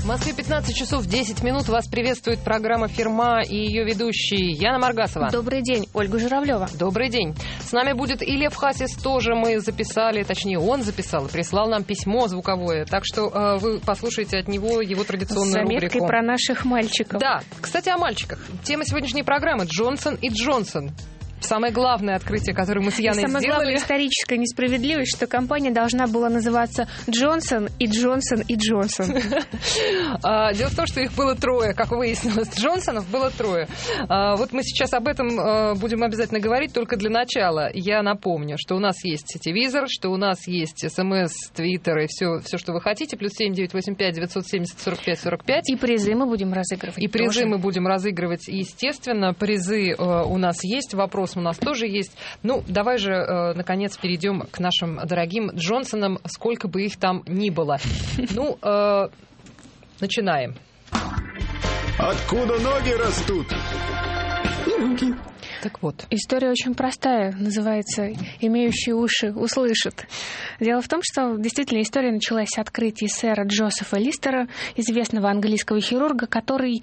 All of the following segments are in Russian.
В Москве 15 часов 10 минут. Вас приветствует программа «Фирма» и ее ведущие Яна Маргасова. Добрый день, Ольга Журавлева. Добрый день. С нами будет и Лев Хасис, тоже мы записали, точнее он записал, прислал нам письмо звуковое. Так что вы послушаете от него его традиционную рубрику. С заметкой про наших мальчиков. Да. Кстати, о мальчиках. Тема сегодняшней программы — Джонсон и Джонсон. Самое главное открытие, которое мы с Яной сделали. Самая главная историческая несправедливость, что компания должна была называться Джонсон и Джонсон и Джонсон. Дело в том, что их было трое, как выяснилось. Джонсонов было трое. Вот мы сейчас об этом будем обязательно говорить, только для начала. Я напомню, что у нас есть сетевизор, что у нас есть СМС, Твиттер и все, что вы хотите. Плюс 7985-970-45-45. И призы мы будем разыгрывать. И призы мы будем разыгрывать, естественно. Призы у нас есть, вопрос у нас тоже есть. Ну, давай же, наконец, перейдем к нашим дорогим Джонсонам, сколько бы их там ни было. Ну, начинаем. Откуда ноги растут? Ноги. Так вот. История очень простая, называется «Имеющие уши услышат». Дело в том, что действительно история началась с открытия сэра Джозефа Листера, известного английского хирурга, который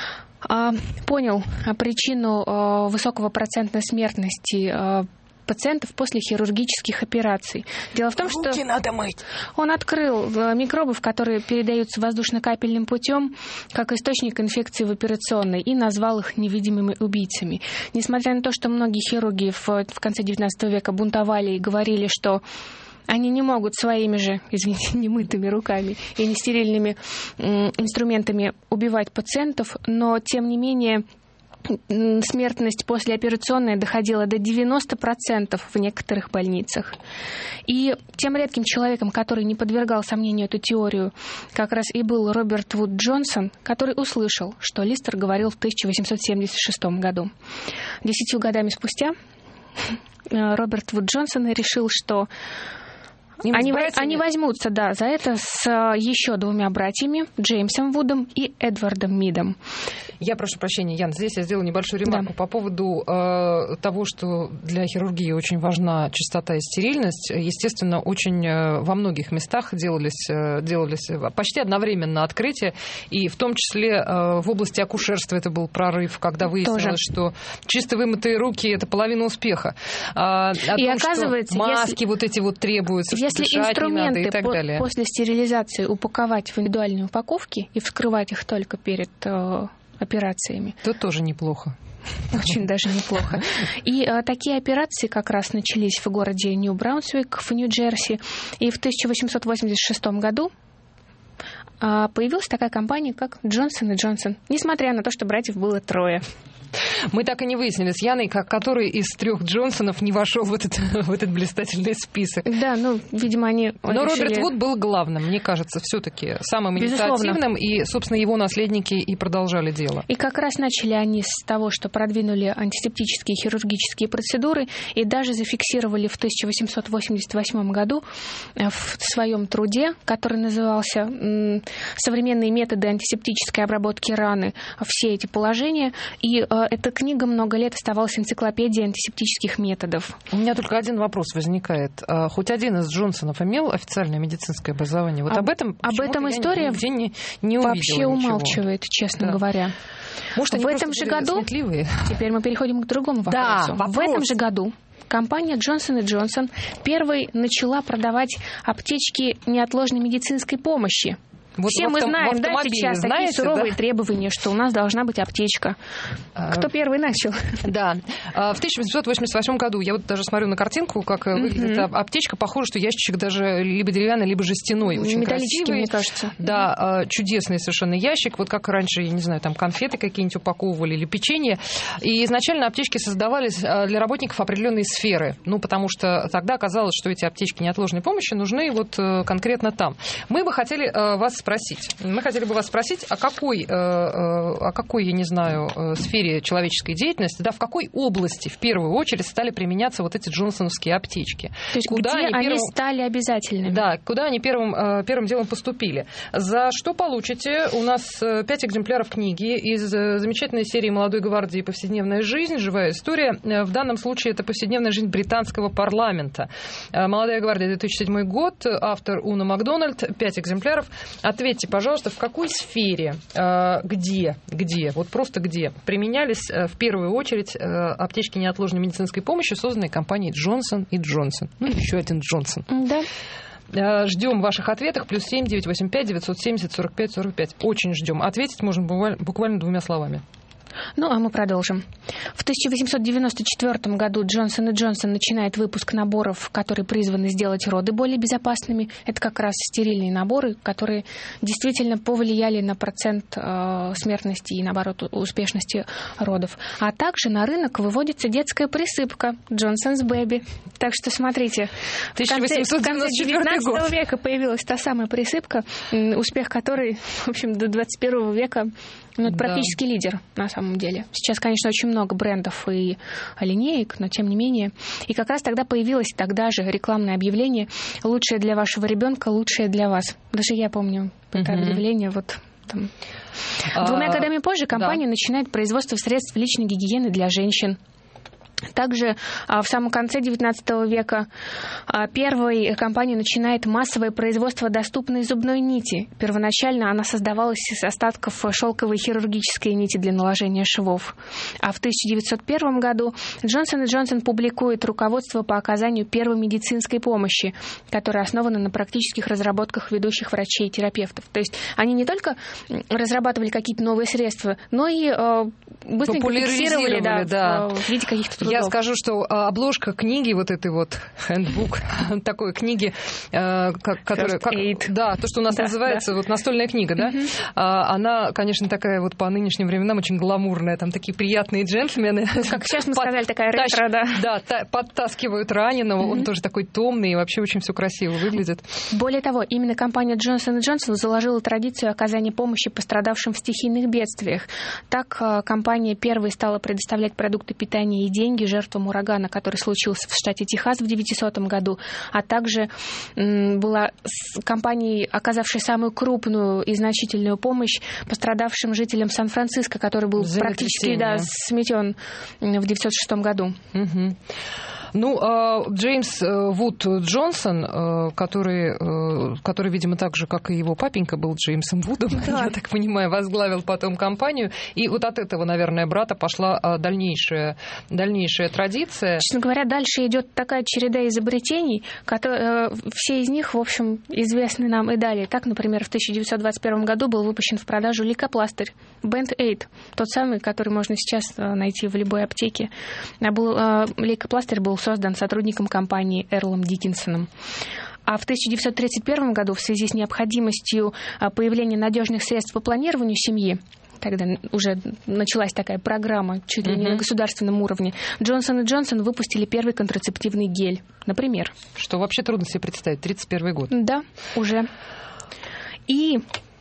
понял причину высокого процента смертности пациентов после хирургических операций. Дело в том, что надо мыть. Он открыл микробов, которые передаются воздушно-капельным путем, как источник инфекции в операционной, и назвал их невидимыми убийцами. Несмотря на то, что многие хирурги в конце XIX века бунтовали и говорили, что они не могут своими же, извините, немытыми руками и нестерильными инструментами убивать пациентов, но, тем не менее, смертность послеоперационная доходила до 90% в некоторых больницах. И тем редким человеком, который не подвергал сомнению эту теорию, как раз и был Роберт Вуд Джонсон, который услышал, что Листер говорил в 1876 году. 10 годами спустя Роберт Вуд Джонсон решил, что они возьмутся, да, за это с еще двумя братьями, Джеймсом Вудом и Эдвардом Мидом. Я прошу прощения, Ян, здесь я сделаю небольшую ремарку по поводу того, что для хирургии очень важна чистота и стерильность. Естественно, очень во многих местах делались почти одновременно открытия, и в том числе в области акушерства это был прорыв, когда выяснилось, что чисто вымытые руки — это половина успеха. И оказывается, что маски вот эти вот требуются, если инструменты после стерилизации упаковать в индивидуальные упаковки и вскрывать их только перед операциями, то тоже неплохо. Очень даже неплохо. И такие операции как раз начались в городе Нью-Браунсвик в Нью-Джерси. И в 1886 году появилась такая компания, как Джонсон и Джонсон, несмотря на то, что братьев было трое. Мы так и не выяснили с Яной, который из трех Джонсонов не вошел в этот блистательный список. Да, видимо, они Но решили... Роберт Вуд был главным, мне кажется, все-таки самым инициативным, и, собственно, его наследники и продолжали дело. И как раз начали они с того, что продвинули антисептические хирургические процедуры и даже зафиксировали в 1888 году в своем труде, который назывался «Современные методы антисептической обработки раны», все эти положения. И эта книга много лет оставалась энциклопедией антисептических методов. У меня только один вопрос возникает. Хоть один из Джонсонов имел официальное медицинское образование? Вот об этом история не вообще умалчивает, честно говоря. Может, в этом же году... сметливые? Теперь мы переходим к другому вопросу. Да, в этом же году компания Джонсон & Джонсон первой начала продавать аптечки неотложной медицинской помощи. Вот все мы знаем, да, сейчас такие суровые требования, что у нас должна быть аптечка. Кто первый начал? Да. В 1888 году, я вот даже смотрю на картинку, как выглядит аптечка, похоже, что ящичек даже либо деревянный, либо жестяной. Очень металлический, красивый. Мне кажется. Да, чудесный совершенно ящик. Вот как раньше, я не знаю, там конфеты какие-нибудь упаковывали или печенье. И изначально аптечки создавались для работников определенной сферы. Потому что тогда оказалось, что эти аптечки неотложной помощи нужны вот конкретно там. Мы бы хотели вас спросить, о какой, я не знаю, сфере человеческой деятельности, да, в какой области в первую очередь стали применяться вот эти джонсоновские аптечки. То есть куда они стали обязательными? Да, куда они первым делом поступили. За что получите? У нас 5 экземпляров книги из замечательной серии «Молодой гвардии. Повседневная жизнь. Живая история». В данном случае это повседневная жизнь британского парламента. «Молодая гвардия», 2007 год, автор Уна Макдональд, 5 экземпляров. А ответьте, пожалуйста, в какой сфере, где, вот просто где применялись в первую очередь аптечки неотложной медицинской помощи, созданные компанией Джонсон и Джонсон? Ну, еще один Джонсон. Да. Ждем ваших ответов. +7 985 970 45 45. Очень ждем. Ответить можно буквально 2 словами. Ну, а мы продолжим. В 1894 году Джонсон & Джонсон начинает выпуск наборов, которые призваны сделать роды более безопасными. Это как раз стерильные наборы, которые действительно повлияли на процент смертности и, наоборот, успешности родов. А также на рынок выводится детская присыпка Johnson's Baby. Так что смотрите, в конце 19 века появилась та самая присыпка, успех которой, в общем, до 21 века это практически лидер, на самом деле. Сейчас, конечно, очень много брендов и линеек, но тем не менее. И как раз тогда появилось же рекламное объявление «Лучшее для вашего ребенка, лучшее для вас». Даже я помню это объявление там. 2 годами позже компания начинает производство средств личной гигиены для женщин. Также в самом конце XIX века первой компания начинает массовое производство доступной зубной нити. Первоначально она создавалась из остатков шелковой хирургической нити для наложения швов. А в 1901 году Джонсон & Джонсон публикует руководство по оказанию первой медицинской помощи, которое основано на практических разработках ведущих врачей и терапевтов. То есть они не только разрабатывали какие-то новые средства, но и быстренько фиксировали в виде каких-то трудов. Я скажу, что обложка книги, вот этой вот handbook, такой книги, которая, то, что у нас называется вот настольная книга, да, она, конечно, такая вот по нынешним временам очень гламурная, там такие приятные джентльмены. Как сейчас мы сказали, такая ретро, да, подтаскивают раненого, он тоже такой томный, и вообще очень все красиво выглядит. Более того, именно компания Johnson & Johnson заложила традицию оказания помощи пострадавшим в стихийных бедствиях. Так, компания первой стала предоставлять продукты питания и деньги жертвам урагана, который случился в штате Техас в 1900 году, а также была компанией, оказавшей самую крупную и значительную помощь пострадавшим жителям Сан-Франциско, который был практически сметен в 1906 году. Ну, Джеймс Вуд Джонсон, который, видимо, так же, как и его папенька, был Джеймсом Вудом, я так понимаю, возглавил потом компанию. И вот от этого, наверное, брата пошла дальнейшая традиция. Честно говоря, дальше идет такая череда изобретений, все из них, в общем, известны нам и далее. Так, например, в 1921 году был выпущен в продажу лейкопластырь Band-Aid, тот самый, который можно сейчас найти в любой аптеке. Лейкопластырь был создан сотрудником компании Эрлом Диккенсоном. А в 1931 году в связи с необходимостью появления надежных средств по планированию семьи, тогда уже началась такая программа чуть ли не на государственном уровне, Джонсон & Джонсон выпустили первый контрацептивный гель, например. Что вообще трудно себе представить, 31 год. Да, уже. И...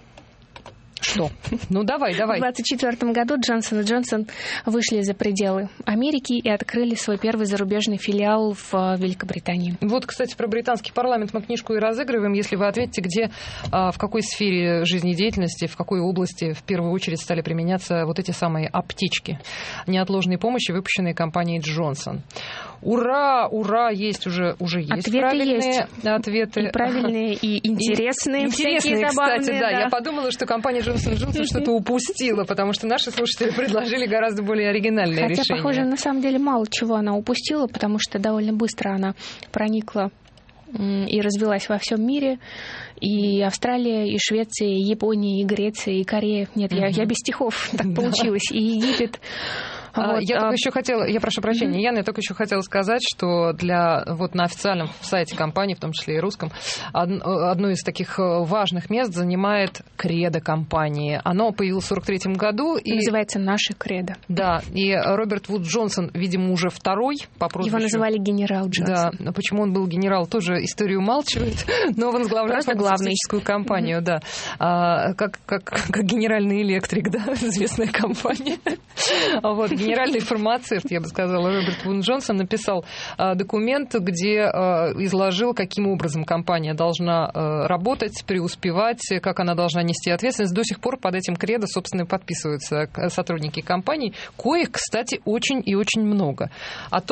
Что? Ну, давай. В 1924 году Джонсон & Джонсон вышли за пределы Америки и открыли свой первый зарубежный филиал в Великобритании. Вот, кстати, про британский парламент мы книжку и разыгрываем. Если вы ответите, где, в какой сфере жизнедеятельности, в какой области в первую очередь стали применяться вот эти самые аптечки неотложной помощи, выпущенные компанией Джонсон. Ура, есть уже есть ответы правильные ответы. И правильные, и интересные. Интересные, кстати, да. Я подумала, что компания Джонсон & Джонсон что-то упустила, потому что наши слушатели предложили гораздо более оригинальное решение. Хотя, похоже, на самом деле мало чего она упустила, потому что довольно быстро она проникла и развилась во всем мире. И Австралия, и Швеция, и Япония, и Греция, и Корея. Нет, я без стихов, так получилось. И Египет. Вот, я только еще хотела, я прошу прощения, Яна, я только еще хотела сказать, что на официальном сайте компании, в том числе и русском, одно из таких важных мест занимает кредо компании. Оно появилось в 1943 году. И называется «Наше кредо». Да, и Роберт Вуд Джонсон, видимо, уже второй по прозвищу. Его называли генерал Джонсон. Да, почему он был генерал, тоже историю умалчивает, но он возглавлял фармацевтическую компанию, да. Как генеральный электрик, да, известная компания. Вот, генеральный фармацевт, я бы сказала, Роберт Вуд Джонсон написал документ, где изложил, каким образом компания должна работать, преуспевать, как она должна нести ответственность. До сих пор под этим кредо, собственно, подписываются сотрудники компании, коих, кстати, очень и очень много. О том,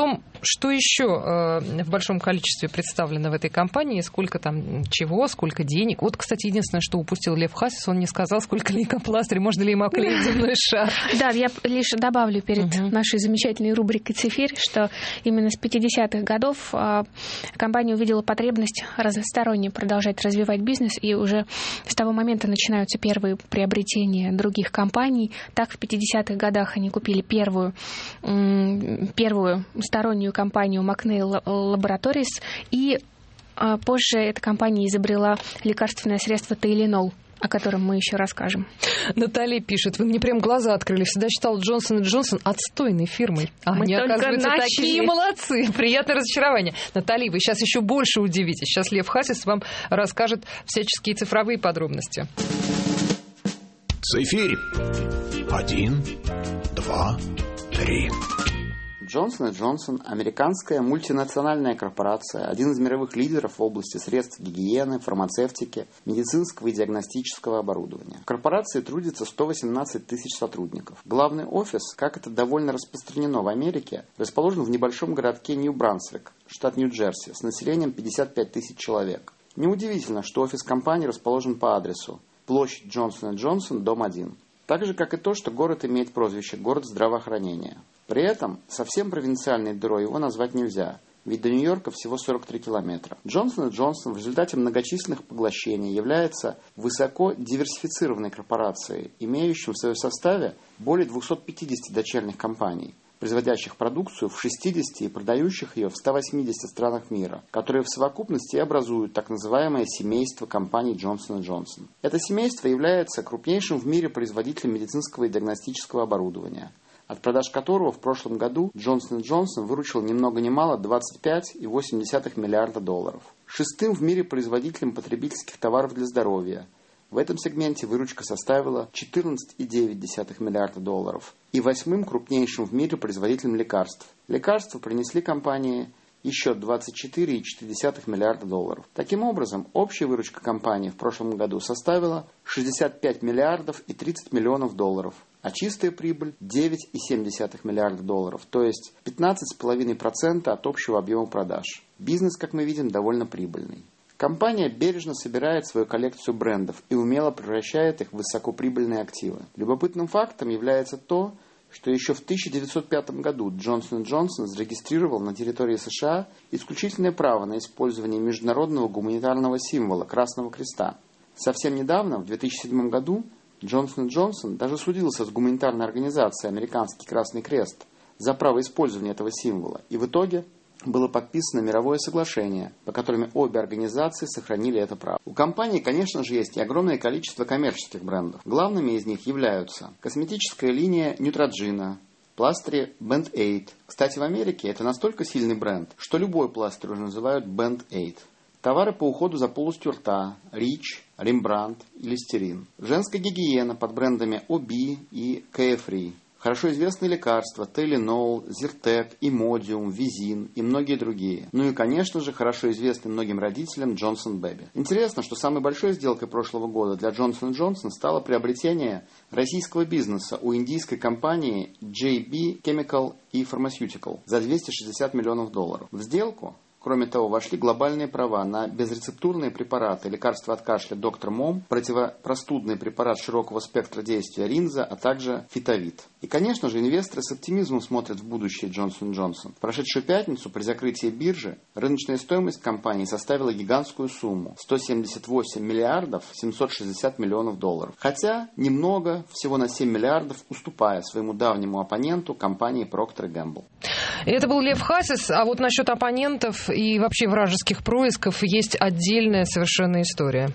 Что еще в большом количестве представлено в этой компании? Сколько там чего, сколько денег? Вот, кстати, единственное, что упустил Лев Хасис, он не сказал, сколько лейкопластырей, можно ли им оклеить земной шар. Да, я лишь добавлю перед нашей замечательной рубрикой «Цифирь», что именно с 50-х годов компания увидела потребность разносторонне продолжать развивать бизнес, и уже с того момента начинаются первые приобретения других компаний. Так, в 50-х годах они купили первую стороннюю компанию McNeil Laboratories, и позже эта компания изобрела лекарственное средство Tylenol, о котором мы еще расскажем. Наталья пишет: вы мне прям глаза открыли. Всегда считала Джонсон & Джонсон отстойной фирмой. А они, оказывается, такие молодцы. Приятное разочарование. Наталья, вы сейчас еще больше удивитесь. Сейчас Лев Хасис вам расскажет всяческие цифровые подробности. Цифирь. 1, 2, 3. Johnson & Johnson – американская мультинациональная корпорация, один из мировых лидеров в области средств гигиены, фармацевтики, медицинского и диагностического оборудования. В корпорации трудится 118 тысяч сотрудников. Главный офис, как это довольно распространено в Америке, расположен в небольшом городке Нью-Брансвик, штат Нью-Джерси, с населением 55 тысяч человек. Неудивительно, что офис компании расположен по адресу: площадь Johnson & Johnson, дом 1. Так же, как и то, что город имеет прозвище «город здравоохранения». При этом совсем провинциальной дырой его назвать нельзя, ведь до Нью-Йорка всего 43 километра. Johnson & Johnson в результате многочисленных поглощений является высоко диверсифицированной корпорацией, имеющей в своем составе более 250 дочерних компаний, производящих продукцию в 60 и продающих ее в 180 странах мира, которые в совокупности образуют так называемое семейство компаний Johnson & Johnson. Это семейство является крупнейшим в мире производителем медицинского и диагностического оборудования, от продаж которого в прошлом году Johnson & Johnson выручил ни много ни мало $25,8 миллиарда. Шестым в мире производителем потребительских товаров для здоровья. В этом сегменте выручка составила $14,9 миллиарда. И восьмым крупнейшим в мире производителем лекарств. Лекарства принесли компании еще $24,4 миллиарда. Таким образом, общая выручка компании в прошлом году составила $65 миллиардов и 30 миллионов долларов, а чистая прибыль $9,7 миллиарда, то есть 15,5% от общего объема продаж. Бизнес, как мы видим, довольно прибыльный. Компания бережно собирает свою коллекцию брендов и умело превращает их в высокоприбыльные активы. Любопытным фактом является то, что еще в 1905 году Johnson & Johnson зарегистрировал на территории США исключительное право на использование международного гуманитарного символа Красного Креста. Совсем недавно, в 2007 году, Johnson & Johnson даже судился с гуманитарной организацией «Американский Красный Крест» за право использования этого символа, и в итоге было подписано мировое соглашение, по которому обе организации сохранили это право. У компании, конечно же, есть и огромное количество коммерческих брендов. Главными из них являются косметическая линия Neutrogena, пластыри Band-Aid. Кстати, в Америке это настолько сильный бренд, что любой пластырь уже называют Band-Aid. Товары по уходу за полостью рта Rich, Rembrandt и Listerine. Женская гигиена под брендами OB и Carefree. Хорошо известные лекарства Tylenol, Zyrtec, Imodium, Vizin и многие другие. Ну и, конечно же, хорошо известный многим родителям Johnson Baby. Интересно, что самой большой сделкой прошлого года для Johnson & Johnson стало приобретение российского бизнеса у индийской компании JB Chemical и Pharmaceutical за $260 миллионов. В сделку, кроме того, вошли глобальные права на безрецептурные препараты, лекарства от кашля Доктор Мом, противопростудный препарат широкого спектра действия Ринза, а также Фитовит. И, конечно же, инвесторы с оптимизмом смотрят в будущее Johnson & Johnson. В прошедшую пятницу при закрытии биржи рыночная стоимость компании составила гигантскую сумму – $178 миллиардов 760 миллионов. Хотя немного, всего на 7 миллиардов, уступая своему давнему оппоненту компании Procter & Gamble. Это был Лев Хасис. А вот насчет оппонентов и вообще вражеских происков есть отдельная совершенно история.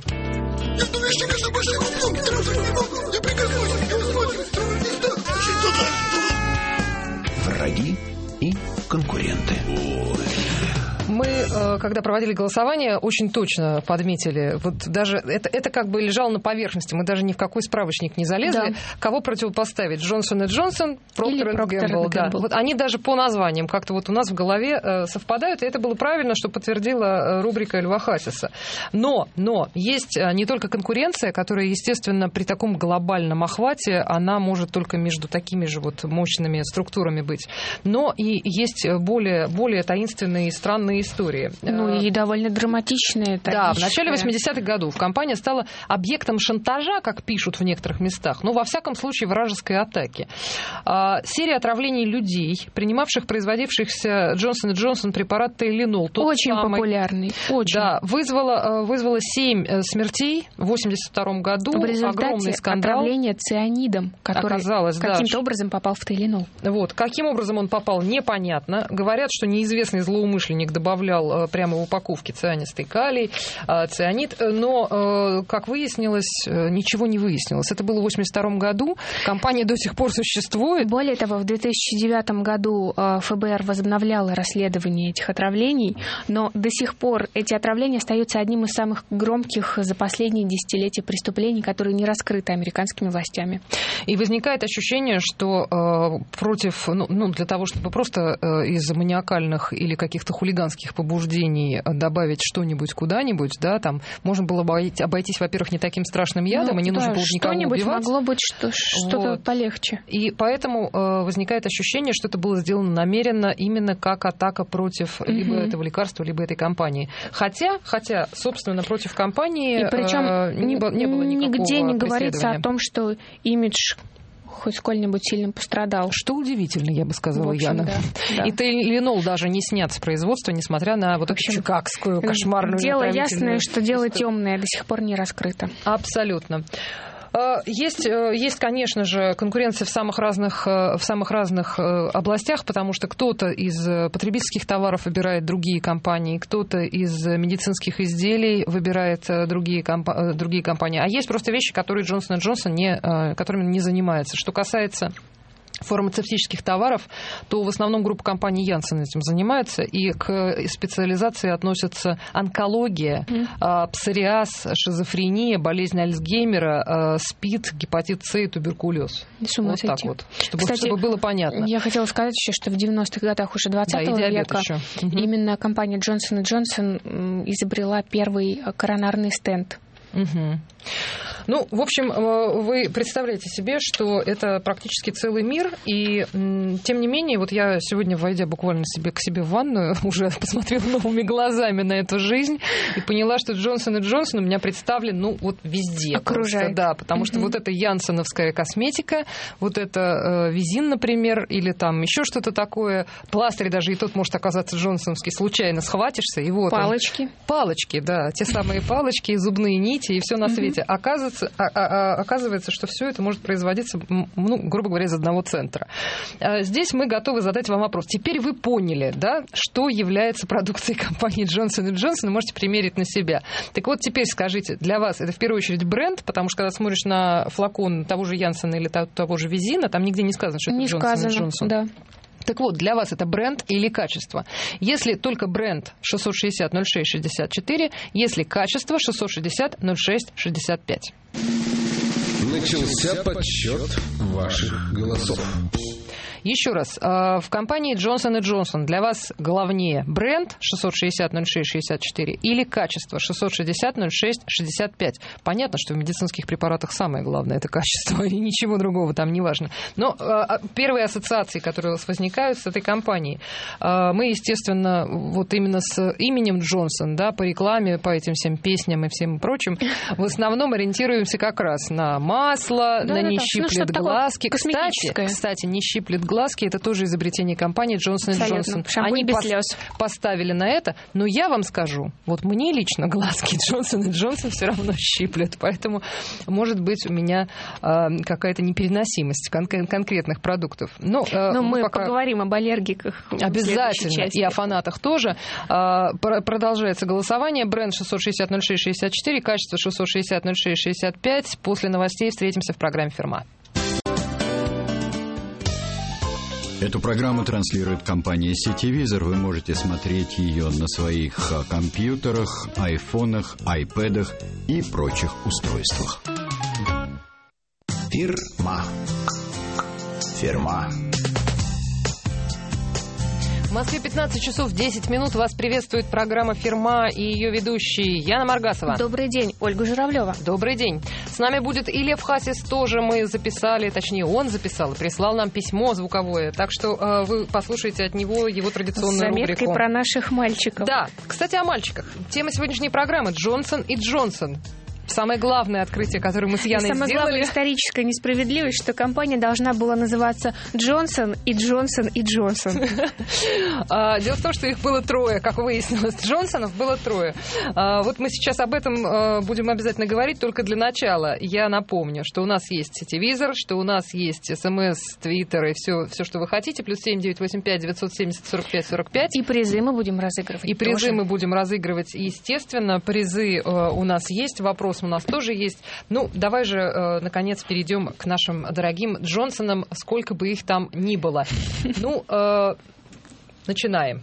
Враги и конкуренты. Мы, когда проводили голосование, очень точно подметили, вот даже это как бы лежало на поверхности, мы даже ни в какой справочник не залезли, кого противопоставить, Джонсон и Джонсон, Проктер и Гэмбл, да. Вот они даже по названиям как-то вот у нас в голове совпадают, и это было правильно, что подтвердила рубрика Льва Хасиса. Но есть не только конкуренция, которая, естественно, при таком глобальном охвате, она может только между такими же вот мощными структурами быть, но и есть более таинственные и странные истории. Ну и довольно драматичные. Да, в начале 80-х годов компания стала объектом шантажа, как пишут в некоторых местах, но во всяком случае вражеской атаки. Серия отравлений людей, принимавших производившихся Джонсон & Джонсон препарат Тайленол. Очень популярный. Очень. Да, вызвало 7 смертей в 82 году. В результате отравления цианидом, который каким-то образом попал в Тайленол. Вот. Каким образом он попал, непонятно. Говорят, что неизвестный злоумышленник добавлял прямо в упаковке цианистый калий, цианид, но, как выяснилось, ничего не выяснилось. Это было в 82 году. Компания до сих пор существует. Более того, в 2009 году ФБР возобновляло расследование этих отравлений, но до сих пор эти отравления остаются одним из самых громких за последние десятилетия преступлений, которые не раскрыты американскими властями. И возникает ощущение, что для того, чтобы просто из маниакальных или каких-то хулиганских побуждений добавить что-нибудь куда-нибудь, да, там можно было обойтись, во-первых, не таким страшным ядом, и не нужно было никого убивать. Что-нибудь могло быть что-то полегче. И поэтому возникает ощущение, что это было сделано намеренно именно как атака против либо этого лекарства, либо этой компании. Хотя, собственно, против компании и причем не было никакого нигде не говорится о том, что имидж хоть сколь-нибудь сильно пострадал. Что удивительно, я бы сказала, Яна. Да. И Тайленол даже не снят с производства, несмотря на вот эту чикагскую кошмарную дело ясное, что дело темное, до сих пор не раскрыто. Абсолютно. Есть, конечно же, конкуренция в самых разных областях, потому что кто-то из потребительских товаров выбирает другие компании, кто-то из медицинских изделий выбирает другие компании. А есть просто вещи, которые Джонсон & Джонсон которыми не занимается. Что касается фармацевтических товаров, то в основном группа компаний Janssen этим занимается, и к специализации относятся онкология, псориаз, шизофрения, болезнь Альцгеймера, СПИД, гепатит С и туберкулез. Вот так вот, чтобы было понятно. Я хотела сказать еще, что в 90-х годах уже 20 века именно компания Johnson & Johnson изобрела первый коронарный стенд. Ну, в общем, вы представляете себе, что это практически целый мир, и тем не менее, вот я сегодня, войдя буквально к себе в ванную, уже посмотрела новыми глазами на эту жизнь и поняла, что Джонсон & Джонсон у меня представлен, везде. Окружает. Просто, да, потому что вот это янсеновская косметика, вот это Визин, например, или там еще что-то такое, пластырь даже и тот может оказаться джонсоновский, случайно схватишься, и вот палочки. Палочки, да, те самые палочки, зубные нити и все на свете. Оказывается, что все это может производиться, грубо говоря, из одного центра. Здесь мы готовы задать вам вопрос. Теперь вы поняли, да, что является продукцией компании Johnson & Johnson, можете примерить на себя. Так вот, теперь скажите, для вас это в первую очередь бренд, потому что когда смотришь на флакон того же Янсена или того же Визина, там нигде не сказано, что это Johnson & Johnson. Да. Так вот, для вас это бренд или качество? Если только бренд 660-06-64, если качество 660-06-65. Начался подсчет ваших голосов. Еще раз, в компании Johnson & Johnson для вас главнее бренд 660-06-64 или качество 660-06-65? Понятно, что в медицинских препаратах самое главное – это качество, и ничего другого там не важно. Но первые ассоциации, которые у вас возникают с этой компанией, мы, естественно, вот именно с именем Джонсон, да, по рекламе, по этим всем песням и всем прочим, в основном ориентируемся как раз на масло, на «Не щиплет глазки». Кстати, «Не щиплет глазки» — это тоже изобретение компании Johnson & Johnson. Они поставили на это, но я вам скажу, вот мне лично глазки Johnson & Johnson все равно щиплет, поэтому может быть у меня какая-то непереносимость конкретных продуктов. Но мы поговорим об аллергиках. Обязательно, и о фанатах тоже. Продолжается голосование. Бренд 660-06-64, качество 660-06-65. После новостей встретимся в программе «Ферма». Эту программу транслирует компания «Сетевизор». Вы можете смотреть ее на своих компьютерах, айфонах, айпэдах и прочих устройствах. Фирма. В Москве 15 часов 10 минут. Вас приветствует программа «Фирма» и ее ведущие Яна Маргасова. Добрый день, Ольга Журавлева. Добрый день. С нами будет и Лев Хасис, тоже мы записали, точнее, он записал и прислал нам письмо звуковое. Так что вы послушаете от него его традиционную рубрику. С заметкой про наших мальчиков. Да. Кстати, о мальчиках. Тема сегодняшней программы — Джонсон и Джонсон. Самое главное открытие, которое мы с Яной сделали. Самая главная историческая несправедливость, что компания должна была называться Джонсон и Джонсон и Джонсон. Дело в том, что их было трое, как выяснилось. Джонсонов было трое. Вот мы сейчас об этом будем обязательно говорить, только для начала. Я напомню, что у нас есть сетевизор, что у нас есть СМС, Твиттер и все, что вы хотите. +7 985 970 45 45. И призы мы будем разыгрывать. И призы мы будем разыгрывать, естественно. Призы у нас есть, вопрос у нас тоже есть. Ну, давай же, наконец, перейдем к нашим дорогим Джонсонам, сколько бы их там ни было. Ну, начинаем.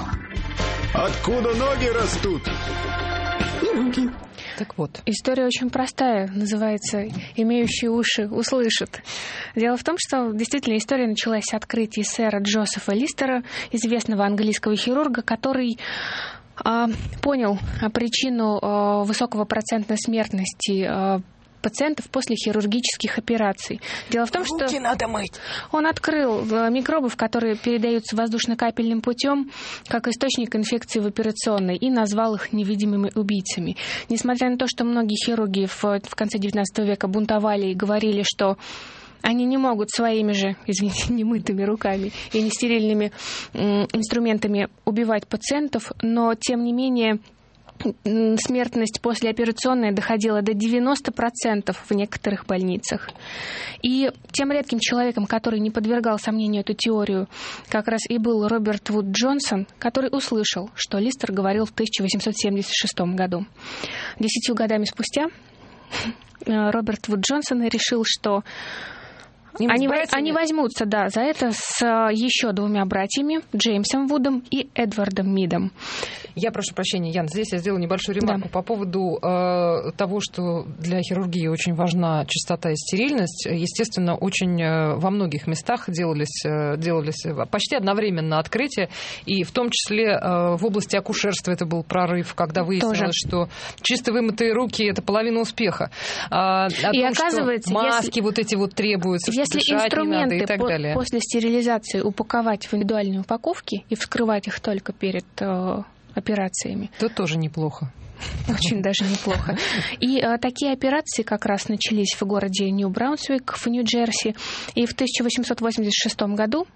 Откуда ноги растут? Ноги. Так вот. История очень простая, называется «Имеющие уши услышат». Дело в том, что действительно история началась с открытия сэра Джозефа Листера, известного английского хирурга, который понял причину высокого процента смертности пациентов после хирургических операций. Дело в том, руки что надо мыть. Он открыл микробов, которые передаются воздушно-капельным путем, как источник инфекции в операционной, и назвал их невидимыми убийцами. Несмотря на то, что многие хирурги в конце XIX века бунтовали и говорили, что они не могут своими же, извините, немытыми руками и нестерильными инструментами убивать пациентов, но, тем не менее, смертность послеоперационная доходила до 90% в некоторых больницах. И тем редким человеком, который не подвергал сомнению эту теорию, как раз и был Роберт Вуд Джонсон, который услышал, что Листер говорил в 1876 году. 10 годами спустя Роберт Вуд Джонсон решил, что они возьмутся, да, за это с еще двумя братьями, Джеймсом Вудом и Эдвардом Мидом. Я прошу прощения, Ян, здесь я сделаю небольшую ремарку по поводу того, что для хирургии очень важна чистота и стерильность. Естественно, очень во многих местах делались почти одновременно открытия, и в том числе в области акушерства это был прорыв, когда выяснилось, что чисто вымытые руки — это половина успеха. И оказывается, маски вот эти вот требуются, если инструменты после стерилизации упаковать в индивидуальные упаковки и вскрывать их только перед операциями, то тоже неплохо. Очень даже неплохо. И такие операции как раз начались в городе Нью-Браунсвик в Нью-Джерси. И в 1886 году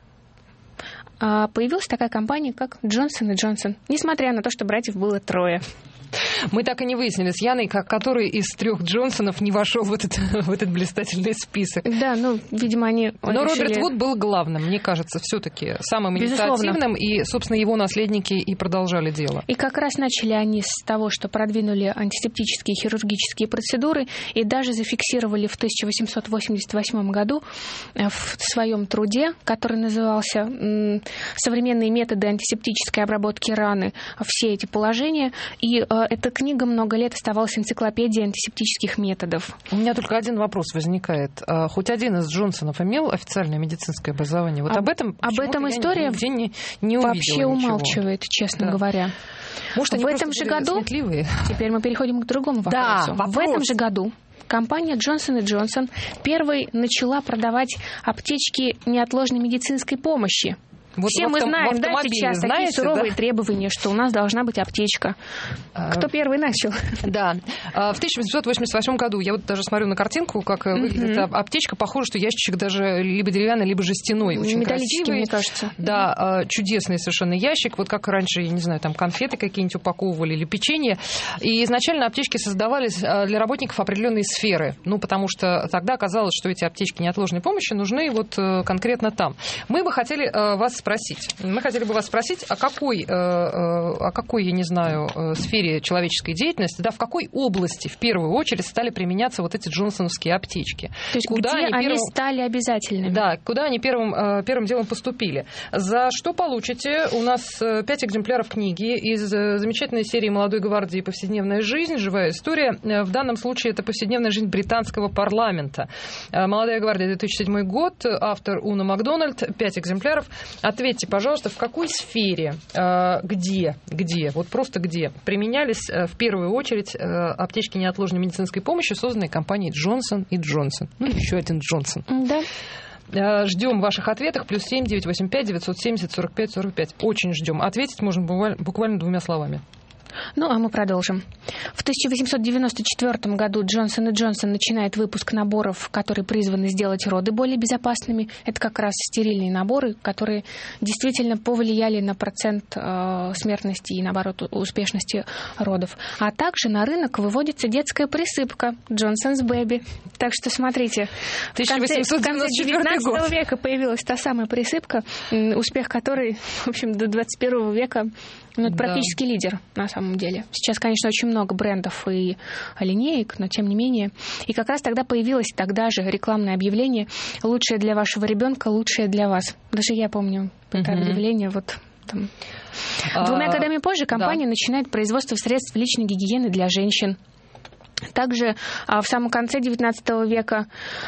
появилась такая компания, как Джонсон и Джонсон, несмотря на то, что братьев было трое. Мы так и не выяснили с Яной, который из трех Джонсонов не вошел в этот блистательный список. Да, видимо, они Но решили... Роберт Вуд был главным, мне кажется, все-таки самым инициативным, и, собственно, его наследники и продолжали дело. И как раз начали они с того, что продвинули антисептические хирургические процедуры и даже зафиксировали в 1888 году в своем труде, который назывался «Современные методы антисептической обработки раны», все эти положения. И эта книга много лет оставалась энциклопедией антисептических методов. У меня только один вопрос возникает. Хоть один из Джонсонов имел официальное медицинское образование? Вот об этом история не вообще умалчивает, честно говоря. Может, в этом же году, теперь мы переходим к другому вопросу. Да, вопрос. В этом же году компания Джонсон и Джонсон первой начала продавать аптечки неотложной медицинской помощи. Все мы знаем, сейчас такие суровые требования, что у нас должна быть аптечка. Кто первый начал? Да. В 1888 году, я вот даже смотрю на картинку, как выглядит аптечка, похоже, что ящичек даже либо деревянный, либо жестяной. Очень металлический, красивый. Мне кажется. Да, чудесный совершенно ящик. Вот как раньше, я не знаю, там конфеты какие-нибудь упаковывали или печенье. И изначально аптечки создавались для работников определенной сферы. Потому что тогда оказалось, что эти аптечки неотложной помощи нужны вот конкретно там. Мы бы хотели вас спросить. О какой, я не знаю, сфере человеческой деятельности, да, в какой области в первую очередь стали применяться вот эти джонсоновские аптечки? То есть куда они стали обязательными? Да, куда они первым делом поступили. За что получите? У нас 5 экземпляров книги из замечательной серии «Молодой гвардии. Повседневная жизнь. Живая история». В данном случае это повседневная жизнь британского парламента. «Молодая гвардия», 2007 год, автор Уна Макдональд, 5 экземпляров. Ответьте, пожалуйста, в какой сфере, где, вот просто где применялись в первую очередь аптечки неотложной медицинской помощи, созданные компанией Джонсон и Джонсон. Ну, еще один Джонсон. Да. Ждем ваших ответов. +7 985 970 45 45. Очень ждем. Ответить можно буквально 2 словами. Ну, а мы продолжим. В 1894 году Джонсон и Джонсон начинает выпуск наборов, которые призваны сделать роды более безопасными. Это как раз стерильные наборы, которые действительно повлияли на процент смертности и, наоборот, успешности родов. А также на рынок выводится детская присыпка Johnson's Baby. Так что смотрите, в конце 19 века появилась та самая присыпка, успех которой, в общем, до 21 века это практически лидер на самом деле. Сейчас, конечно, очень много брендов и линеек, но тем не менее. И как раз тогда появилось же рекламное объявление «Лучшее для вашего ребенка, лучшее для вас». Даже я помню это объявление вот там. 2 годами позже компания начинает производство средств личной гигиены для женщин. Также в самом конце XIX века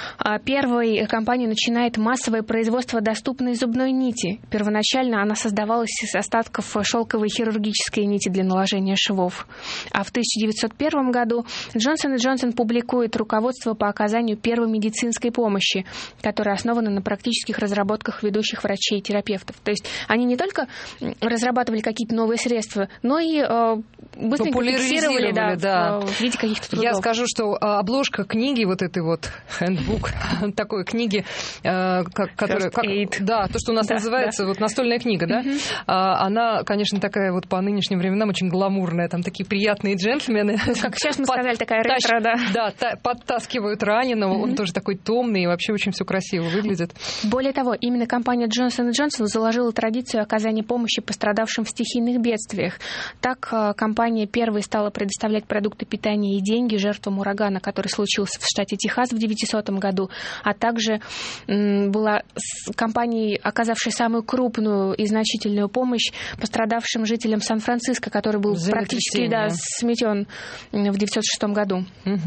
первой компания начинает массовое производство доступной зубной нити. Первоначально она создавалась из остатков шелковой хирургической нити для наложения швов. А в 1901 году Джонсон и Джонсон публикует руководство по оказанию первой медицинской помощи, которое основано на практических разработках ведущих врачей и терапевтов. То есть они не только разрабатывали какие-то новые средства, но и быстренько фиксировали в виде каких-то трудов. Я скажу, что обложка книги, вот этой вот хендбук, такой книги, которая, то, что у нас называется вот настольная книга, да, она, конечно, такая вот по нынешним временам очень гламурная, там такие приятные джентльмены. Как сейчас мы сказали, такая ретро, да, подтаскивают раненого, он тоже такой томный, и вообще очень все красиво выглядит. Более того, именно компания Johnson & Johnson заложила традицию оказания помощи пострадавшим в стихийных бедствиях. Так компания первой стала предоставлять продукты питания и деньги жертвам урагана, который случился в штате Техас в 1900 году, а также была компанией, оказавшей самую крупную и значительную помощь пострадавшим жителям Сан-Франциско, который был практически сметен в 1906 году.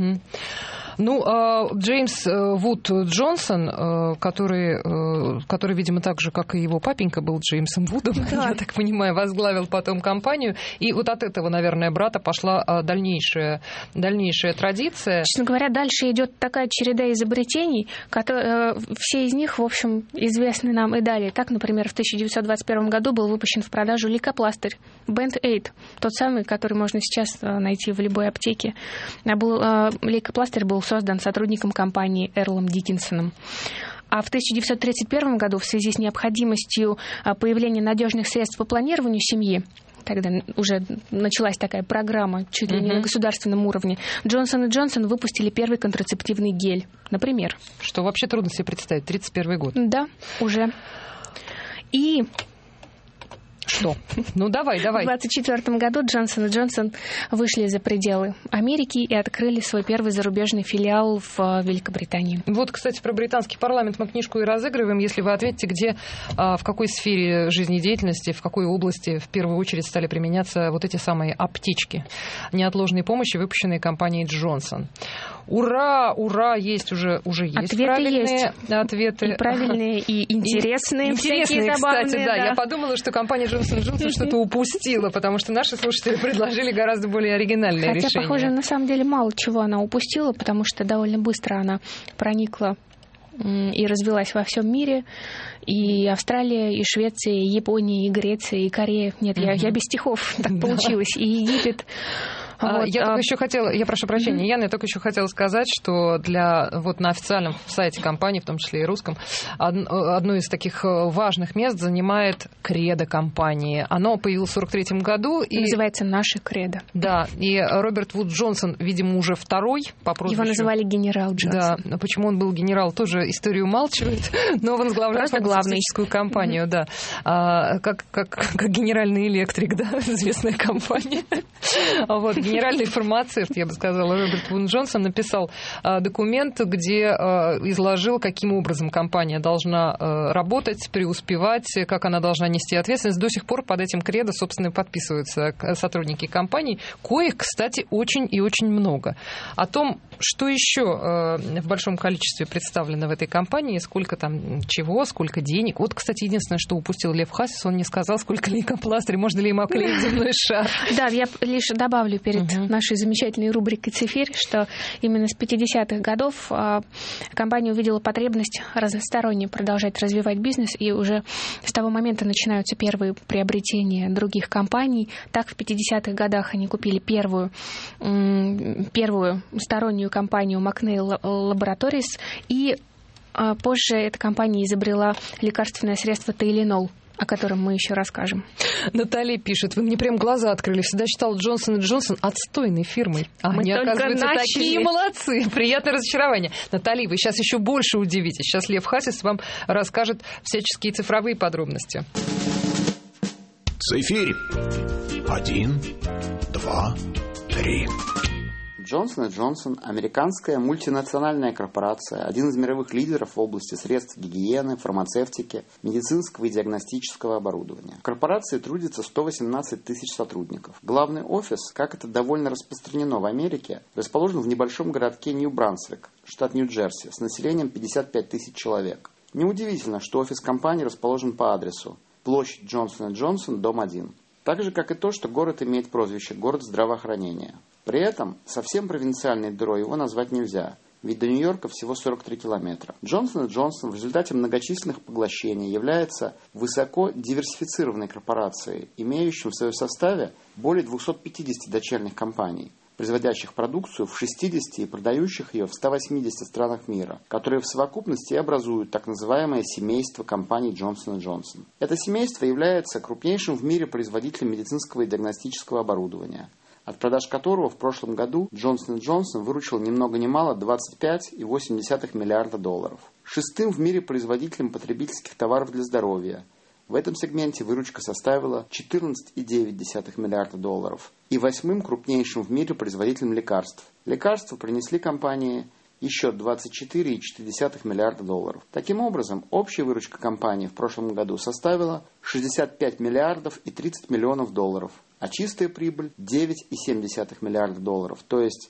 Ну, Джеймс Вуд Джонсон, который, видимо, так же, как и его папенька, был Джеймсом Вудом, я так понимаю, возглавил потом компанию. И вот от этого, наверное, брата пошла дальнейшая традиция. Честно говоря, дальше идет такая череда изобретений, все из них, в общем, известны нам и далее. Так, например, в 1921 году был выпущен в продажу лейкопластырь Band-Aid, тот самый, который можно сейчас найти в любой аптеке. Лейкопластырь был создан сотрудником компании Эрлом Диккенсоном. А в 1931 году в связи с необходимостью появления надежных средств по планированию семьи, тогда уже началась такая программа чуть ли не на государственном уровне, Джонсон и Джонсон выпустили первый контрацептивный гель, например. Что вообще трудно себе представить, 31 год. Да, уже. И... Что? Ну, давай. В 1924 году Джонсон и Джонсон вышли за пределы Америки и открыли свой первый зарубежный филиал в Великобритании. Вот, кстати, про британский парламент мы книжку и разыгрываем. Если вы ответите, где, в какой сфере жизнедеятельности, в какой области в первую очередь стали применяться вот эти самые аптечки неотложной помощи, выпущенные компанией Джонсон. Ура! Есть уже есть ответы правильные ответы. И правильные, и интересные. Интересные, кстати, да. Я подумала, что компания Джонсон что-то упустила, потому что наши слушатели предложили гораздо более оригинальное решение. Хотя, похоже, на самом деле мало чего она упустила, потому что довольно быстро она проникла и развилась во всем мире. И Австралия, и Швеция, и Япония, и Греция, и Корея. Нет, я без стихов, так получилось. И Египет. Я прошу прощения, Яна, я только еще хотела сказать, что на официальном сайте компании, в том числе и русском, одно из таких важных мест занимает кредо компании. Оно появилось в 1943 году. Называется «Наше кредо». Да, и Роберт Вуд Джонсон, видимо, уже второй по прозвищу. Его называли генерал Джонсон. Да, почему он был генерал, тоже историю умалчивает, но возглавлял фармацевтическую компанию, да. Как генеральный электрик, да, известная компания. Генеральный фармацевт, я бы сказала, Роберт Вуд Джонсон написал документ, где изложил, каким образом компания должна работать, преуспевать, как она должна нести ответственность. До сих пор под этим кредо, собственно, подписываются сотрудники компаний, коих, кстати, очень и очень много. О том, что еще в большом количестве представлено в этой компании, сколько там чего, сколько денег. Вот, кстати, единственное, что упустил Лев Хасис, он не сказал, сколько лейкопластырей, можно ли им оклеить земной шар. Да, я лишь добавлю перед нашей замечательной рубрикой «Цифирь», что именно с 50-х годов компания увидела потребность разносторонне продолжать развивать бизнес, и уже с того момента начинаются первые приобретения других компаний. Так, в 50-х годах они купили первую стороннюю компанию McNeil Laboratories, и позже эта компания изобрела лекарственное средство Тайленол, о котором мы еще расскажем. Наталья пишет: вы мне прям глаза открыли. Всегда считал Джонсон & Джонсон отстойной фирмой. А они, оказывается, такие молодцы. Приятное разочарование. Наталья, вы сейчас еще больше удивитесь. Сейчас Лев Хасис вам расскажет всяческие цифровые подробности. Цифирь. 1, 2, 3. Джонсон & Джонсон – американская мультинациональная корпорация, один из мировых лидеров в области средств гигиены, фармацевтики, медицинского и диагностического оборудования. В корпорации трудится 118 тысяч сотрудников. Главный офис, как это довольно распространено в Америке, расположен в небольшом городке Нью-Брансвик, штат Нью-Джерси, с населением 55 тысяч человек. Неудивительно, что офис компании расположен по адресу площадь Джонсон & Джонсон, дом 1. Так же, как и то, что город имеет прозвище «город здравоохранения». При этом совсем провинциальной дырой его назвать нельзя, ведь до Нью-Йорка всего 43 километра. Джонсон & Джонсон в результате многочисленных поглощений является высоко диверсифицированной корпорацией, имеющей в своем составе более 250 дочерних компаний, производящих продукцию в 60 и продающих ее в 180 странах мира, которые в совокупности образуют так называемое семейство компаний Джонсон & Джонсон. Это семейство является крупнейшим в мире производителем медицинского и диагностического оборудования, от продаж которого в прошлом году Джонсон & Джонсон выручил ни много ни мало $25,8 миллиарда. Шестым в мире производителем потребительских товаров для здоровья. В этом сегменте выручка составила $14,9 миллиарда. И восьмым крупнейшим в мире производителем лекарств. Лекарства принесли компании еще $24,4 миллиарда. Таким образом, общая выручка компании в прошлом году составила $65 миллиардов и 30 миллионов долларов, а чистая прибыль $9,7 миллиарда, то есть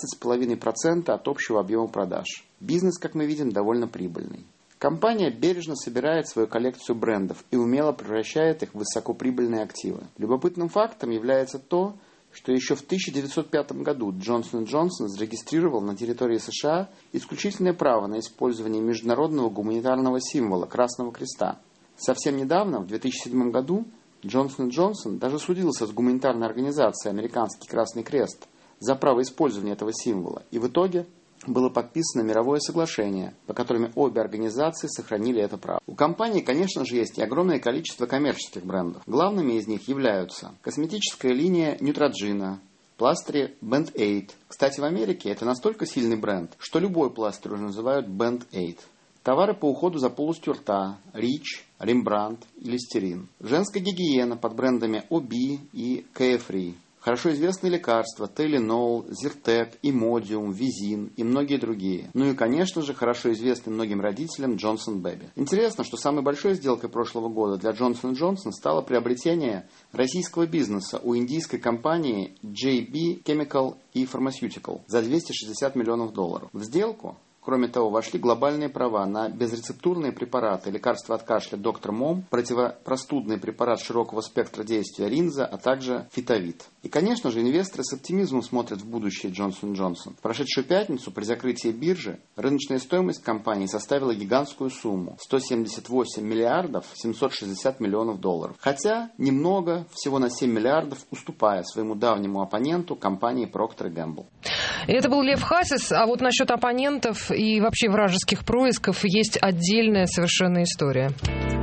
15,5% от общего объема продаж. Бизнес, как мы видим, довольно прибыльный. Компания бережно собирает свою коллекцию брендов и умело превращает их в высокоприбыльные активы. Любопытным фактом является то, что еще в 1905 году Джонсон & Джонсон зарегистрировал на территории США исключительное право на использование международного гуманитарного символа Красного Креста. Совсем недавно, в 2007 году, Джонсон & Джонсон даже судился с гуманитарной организацией «Американский Красный Крест» за право использования этого символа, и в итоге было подписано мировое соглашение, по которому обе организации сохранили это право. У компании, конечно же, есть и огромное количество коммерческих брендов. Главными из них являются косметическая линия Neutrogena, пластыри Band-Aid. Кстати, в Америке это настолько сильный бренд, что любой пластырь уже называют Band-Aid. Товары по уходу за полостью рта, Rich, Rembrandt и Listerine. Женская гигиена под брендами OB и Carefree. Хорошо известные лекарства Tylenol, Zyrtec, Imodium, Vizin и многие другие. Ну и, конечно же, хорошо известный многим родителям Johnson Baby. Интересно, что самой большой сделкой прошлого года для Johnson & Johnson стало приобретение российского бизнеса у индийской компании JB Chemical и Pharmaceutical за $260 миллионов. В сделку Кроме того, вошли глобальные права на безрецептурные препараты, лекарства от кашля «Доктор Мом», противопростудный препарат широкого спектра действия «Ринза», а также «Фитовит». И, конечно же, инвесторы с оптимизмом смотрят в будущее Johnson & Johnson. В прошедшую пятницу при закрытии биржи рыночная стоимость компании составила гигантскую сумму – 178 миллиардов 760 миллионов долларов. Хотя немного, всего на 7 миллиардов, уступая своему давнему оппоненту компании Procter & Gamble. И это был Лев Хасис. А вот насчет оппонентов и вообще вражеских происков есть отдельная совершенно история.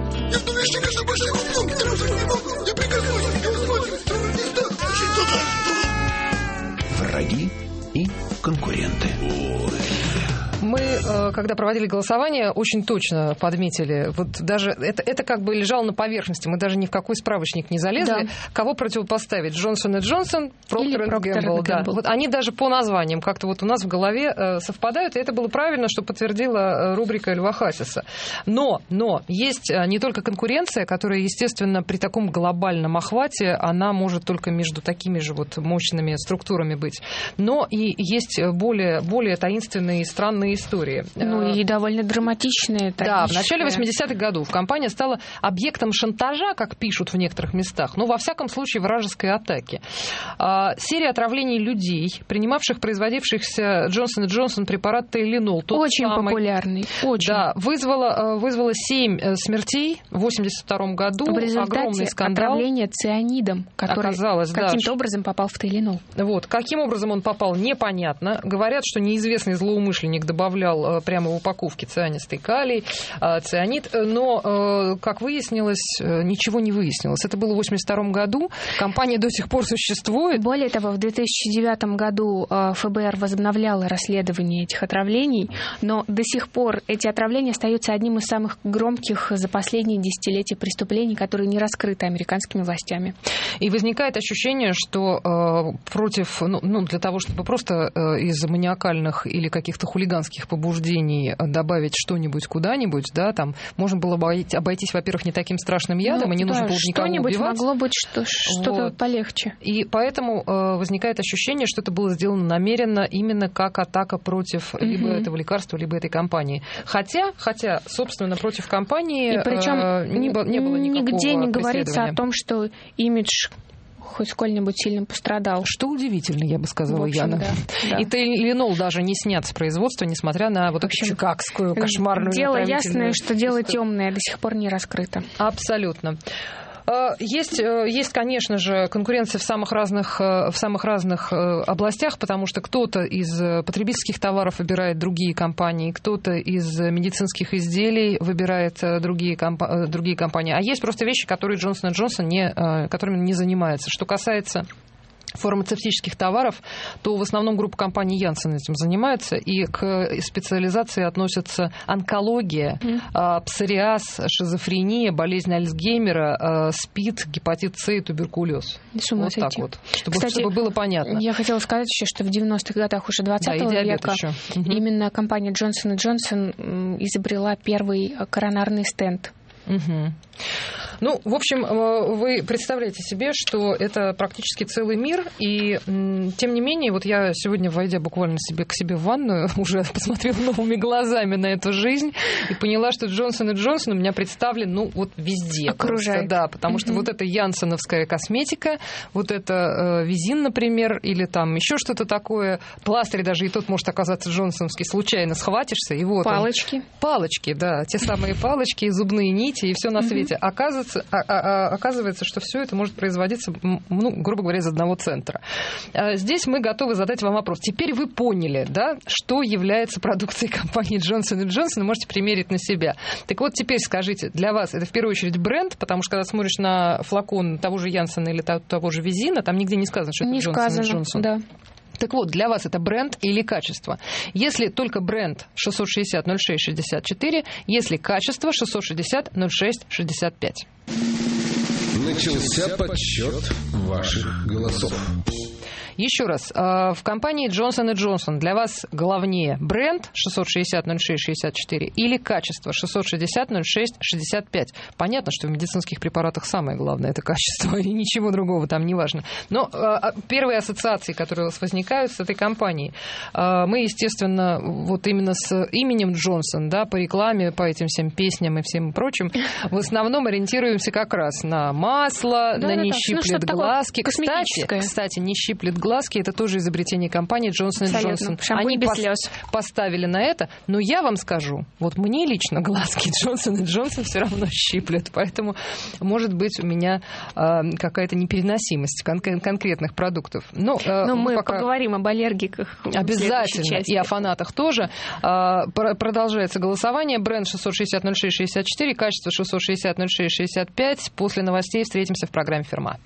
Враги и конкуренты. Мы, когда проводили голосование, очень точно подметили, вот даже это как бы лежало на поверхности, мы даже ни в какой справочник не залезли, да. Кого противопоставить, Johnson & Johnson, Procter & Gamble. Да. Вот они даже по названиям как-то вот у нас в голове совпадают, и это было правильно, что подтвердила рубрика Льва Хасиса. Но есть не только конкуренция, которая, естественно, при таком глобальном охвате, она может только между такими же вот мощными структурами быть, но и есть более таинственные и странные истории. Ну и довольно драматичные. Да, в начале 80-х годов компания стала объектом шантажа, как пишут в некоторых местах, но во всяком случае вражеской атаки. Серия отравлений людей, принимавших производившихся Johnson & Johnson препарат Тайленол. Очень популярный. Очень. Да, вызвала 7 смертей в 82 году. В результате огромный скандал. Отравления цианидом, который каким-то образом попал в Тайленол. Вот. Каким образом он попал, непонятно. Говорят, что неизвестный злоумышленник добавлял прямо в упаковке цианистый калий, цианид, но, как выяснилось, ничего не выяснилось. Это было в 1982 году, компания до сих пор существует. Более того, в 2009 году ФБР возобновляло расследование этих отравлений, но до сих пор эти отравления остаются одним из самых громких за последние десятилетия преступлений, которые не раскрыты американскими властями. И возникает ощущение, что для того, чтобы просто из маниакальных или каких-то хулиганских побуждений добавить что-нибудь куда-нибудь, да, там можно было обойтись, во-первых, не таким страшным ядом, и не нужно было никого убивать. Что-нибудь могло быть что-то полегче. И поэтому возникает ощущение, что это было сделано намеренно именно как атака против либо этого лекарства, либо этой компании. Хотя, собственно, против компании и причем не было никакого нигде не говорится о том, что имидж хоть сколь-нибудь сильно пострадал. Что удивительно, я бы сказала, Яна. Да. И Тайленол даже не снят с производства, несмотря на вот эту чикагскую кошмарную дело ясное, что дело темное, до сих пор не раскрыто. Абсолютно. Есть, конечно же, конкуренция в самых разных областях, потому что кто-то из потребительских товаров выбирает другие компании, кто-то из медицинских изделий выбирает другие компании. А есть просто вещи, которые Johnson & Johnson которыми не занимается. Что касается фармацевтических товаров, то в основном группа компаний Janssen этим занимается, и к специализации относятся онкология, псориаз, шизофрения, болезнь Альцгеймера, СПИД, гепатит С и туберкулез. Вот так вот, чтобы было понятно. Я хотела сказать еще, что в 90-х годах уже 20 века именно компания Johnson & Johnson изобрела первый коронарный стенд. Ну, в общем, вы представляете себе, что это практически целый мир, и тем не менее, вот я сегодня, войдя буквально к себе в ванную, уже посмотрела новыми глазами на эту жизнь и поняла, что Johnson & Johnson у меня представлен, вот везде. Окружает. Да, потому что вот это янсеновская косметика, вот это Визин, например, или там еще что-то такое, пластырь даже и тот может оказаться джонсоновский, случайно схватишься, и вот палочки. Палочки, да, те самые палочки, зубные нити и все на свете. Оказывается, что все это может производиться, грубо говоря, из одного центра. Здесь мы готовы задать вам вопрос. Теперь вы поняли, да, что является продукцией компании Johnson & Johnson, можете примерить на себя. Так вот, теперь скажите, для вас это в первую очередь бренд, потому что когда смотришь на флакон того же Янсена или того же Визина, там нигде не сказано, что это Johnson & Johnson. Да. Так вот, для вас это бренд или качество? Если только бренд 660-06-64, если качество 660-06-65. Начался подсчет ваших голосов. Еще раз, в компании Johnson & Johnson для вас главнее бренд 660-06-64 или качество 660-06-65? Понятно, что в медицинских препаратах самое главное – это качество, и ничего другого там не важно. Но первые ассоциации, которые у вас возникают с этой компанией, мы, естественно, вот именно с именем Джонсон, да, по рекламе, по этим всем песням и всем прочим, в основном ориентируемся как раз на масло, на не щиплет глазки. Кстати, не щиплет глазки, это тоже изобретение компании Johnson & Johnson. Они поставили на это, но я вам скажу, вот мне лично глазки Johnson & Johnson все равно щиплет, поэтому может быть у меня какая-то непереносимость конкретных продуктов. Но мы поговорим об аллергиках. Обязательно, и о фанатах тоже. Продолжается голосование. Бренд 660-06-64, качество 660-06-65. После новостей встретимся в программе «Ферма».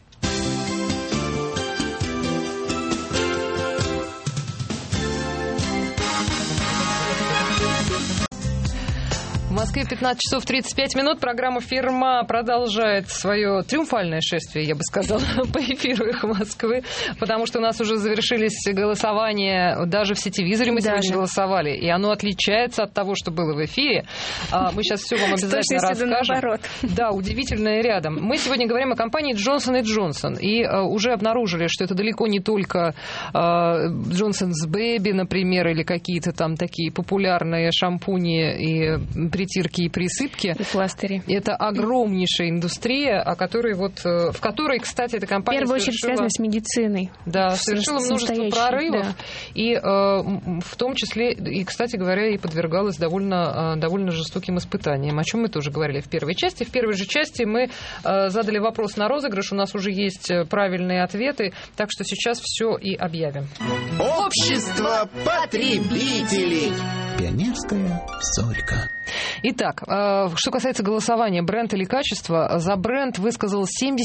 В Москве 15 часов 35 минут. Программа «Ферма» продолжает свое триумфальное шествие, я бы сказала, по эфиру «Эхо Москвы», потому что у нас уже завершились голосования. Даже в сетевизоре мы сегодня голосовали, и оно отличается от того, что было в эфире. Мы сейчас все вам обязательно расскажем. Да, удивительное рядом. Мы сегодня говорим о компании Johnson & Johnson, и уже обнаружили, что это далеко не только Johnson's Baby, например, или какие-то там такие популярные шампуни и притирки и присыпки. И пластыри. Это огромнейшая индустрия, в которой, кстати, эта компания в первую очередь связана с медициной. Да, совершила множество прорывов. Да. И в том числе, и, кстати говоря, и подвергалась довольно жестоким испытаниям, о чем мы тоже говорили в первой части. В первой же части мы задали вопрос на розыгрыш, у нас уже есть правильные ответы, так что сейчас все и объявим. Общество потребителей. Пионерская зорька. Итак, что касается голосования, бренд или качество, за бренд высказал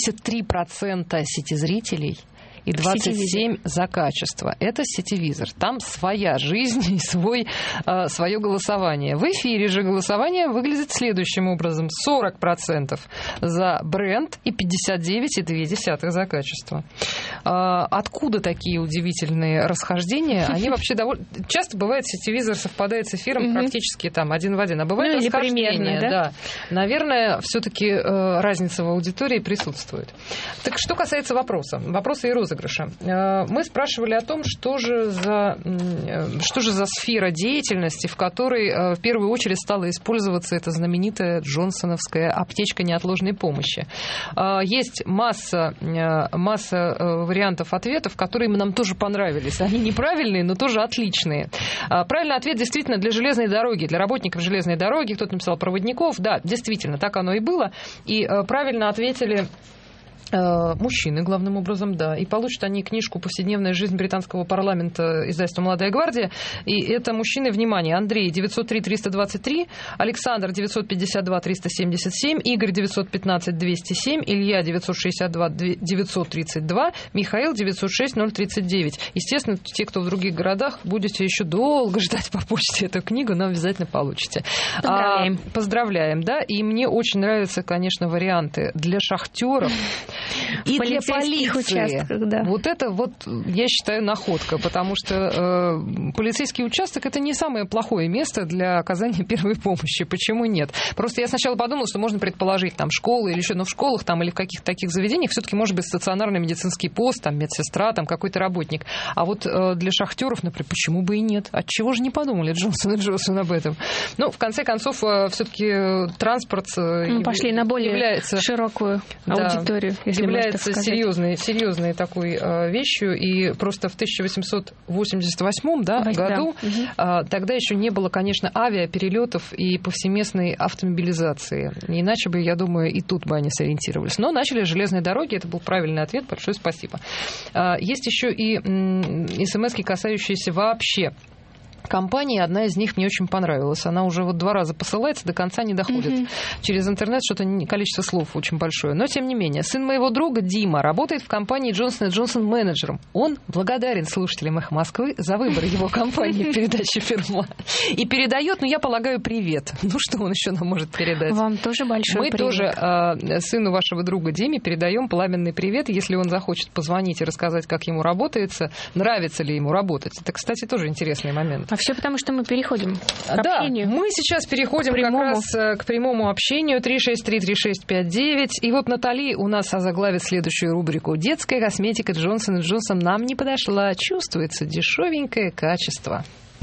73% сетезрителей и 27% за качество. Это сетевизор. Там своя жизнь и свое голосование. В эфире же голосование выглядит следующим образом. 40% за бренд и 59,2% за качество. Откуда такие удивительные расхождения? Они вообще довольно... Часто бывает, сетевизор совпадает с эфиром практически там один в один. А бывает расхождение. Да. Наверное, все-таки разница в аудитории присутствует. Так что касается вопроса и розыгрыша. Мы спрашивали о том, что же за сфера деятельности, в которой в первую очередь стала использоваться эта знаменитая джонсоновская аптечка неотложной помощи. Есть масса вариантов ответов, которые нам тоже понравились. Они неправильные, но тоже отличные. Правильный ответ действительно для железной дороги, для работников железной дороги. Кто-то написал проводников. Да, действительно, так оно и было. И правильно ответили мужчины, главным образом, да. И получат они книжку «Повседневная жизнь британского парламента» издательства «Молодая гвардия». И это мужчины, внимание, Андрей 903-323, Александр 952-377, Игорь 915-207, Илья 962-932, Михаил 906-039. Естественно, те, кто в других городах, будете еще долго ждать по почте эту книгу, но обязательно получите. Поздравляем, да. И мне очень нравятся, конечно, варианты для шахтеров. И для полиции. Да. Вот это, я считаю, находка, потому что полицейский участок – это не самое плохое место для оказания первой помощи. Почему нет? Просто я сначала подумала, что можно предположить, там, школы или еще, но в школах там, или в каких-то таких заведениях все-таки может быть стационарный медицинский пост, там, медсестра, там, какой-то работник. А вот для шахтеров, например, почему бы и нет? Отчего же не подумали Джонсон и Джонсон об этом? Ну, в конце концов, все-таки транспорт пошли на более широкую аудиторию. Является серьезной такой вещью, и просто в 1888 году тогда еще не было, конечно, авиаперелетов и повсеместной автомобилизации. Иначе бы, я думаю, и тут бы они сориентировались. Но начали железные дороги, это был правильный ответ, большое спасибо. Есть еще и смс-ки, касающиеся вообще компаний, одна из них мне очень понравилась. Она уже вот 2 раза посылается, до конца не доходит. Через интернет что-то количество слов очень большое. Но, тем не менее, сын моего друга Дима работает в компании Johnson & Johnson менеджером. Он благодарен слушателям «Эхо Москвы» за выбор его компании передачи «Ферма». И передает, я полагаю, привет. Что он еще нам может передать? Вам тоже большой привет. Мы тоже сыну вашего друга Диме передаем пламенный привет, если он захочет позвонить и рассказать, как ему работается, нравится ли ему работать. Это, кстати, тоже интересный момент. А все потому, что мы переходим к общению. Мы сейчас переходим как раз к прямому общению. 363-3659. И вот Натали у нас озаглавит следующую рубрику. Детская косметика Johnson & Johnson нам не подошла. Чувствуется дешевенькое качество.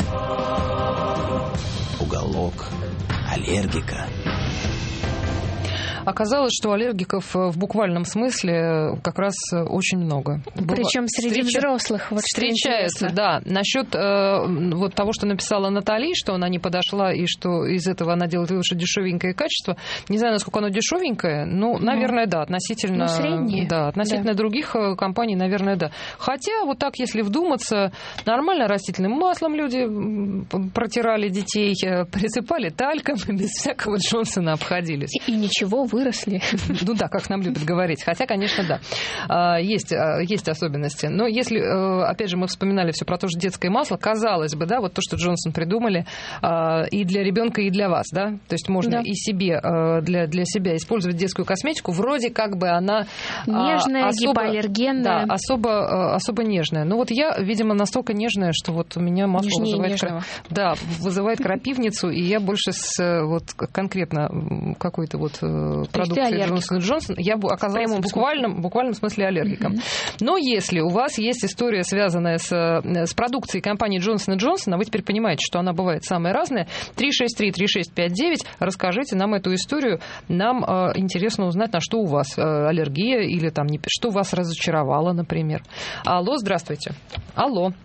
Уголок аллергика. Оказалось, что аллергиков в буквальном смысле как раз очень много. Причем среди взрослых. Вот встречается, да. Насчет вот того, что написала Натали, что она не подошла и что из этого она делает вывод, что дешевенькое качество. Не знаю, насколько оно дешевенькое, наверное, да, относительно, среднее. Да, относительно других компаний, наверное, да. Хотя вот так, если вдуматься, нормально растительным маслом люди протирали детей, присыпали тальком, без всякого Джонсона обходились. И ничего, выросли. Как нам любят говорить. Хотя, конечно, да, есть особенности. Но если, опять же, мы вспоминали все про то, что детское масло, казалось бы, да, вот то, что Джонсон придумали и для ребенка, и для вас, да, то есть можно и себе, для себя использовать детскую косметику, вроде как бы она нежная, гипоаллергенная. Да, особо нежная. Но вот я, видимо, настолько нежная, что вот у меня масло вызывает крапивницу, и я больше конкретно какой-то вот продукции Johnson & Johnson, я оказалась в буквальном смысле аллергиком. Но если у вас есть история, связанная с продукцией компании Johnson & Johnson, а вы теперь понимаете, что она бывает самая разная, 363-3659, расскажите нам эту историю. Нам интересно узнать, на что у вас аллергия или там что вас разочаровало, например. Алло, здравствуйте. Алло.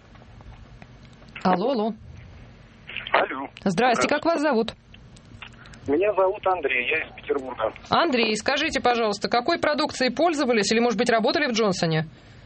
Здрасте, как вас зовут? Меня зовут Андрей, я из Петербурга. Андрей, скажите, пожалуйста, какой продукцией пользовались или, может быть, работали в Джонсоне?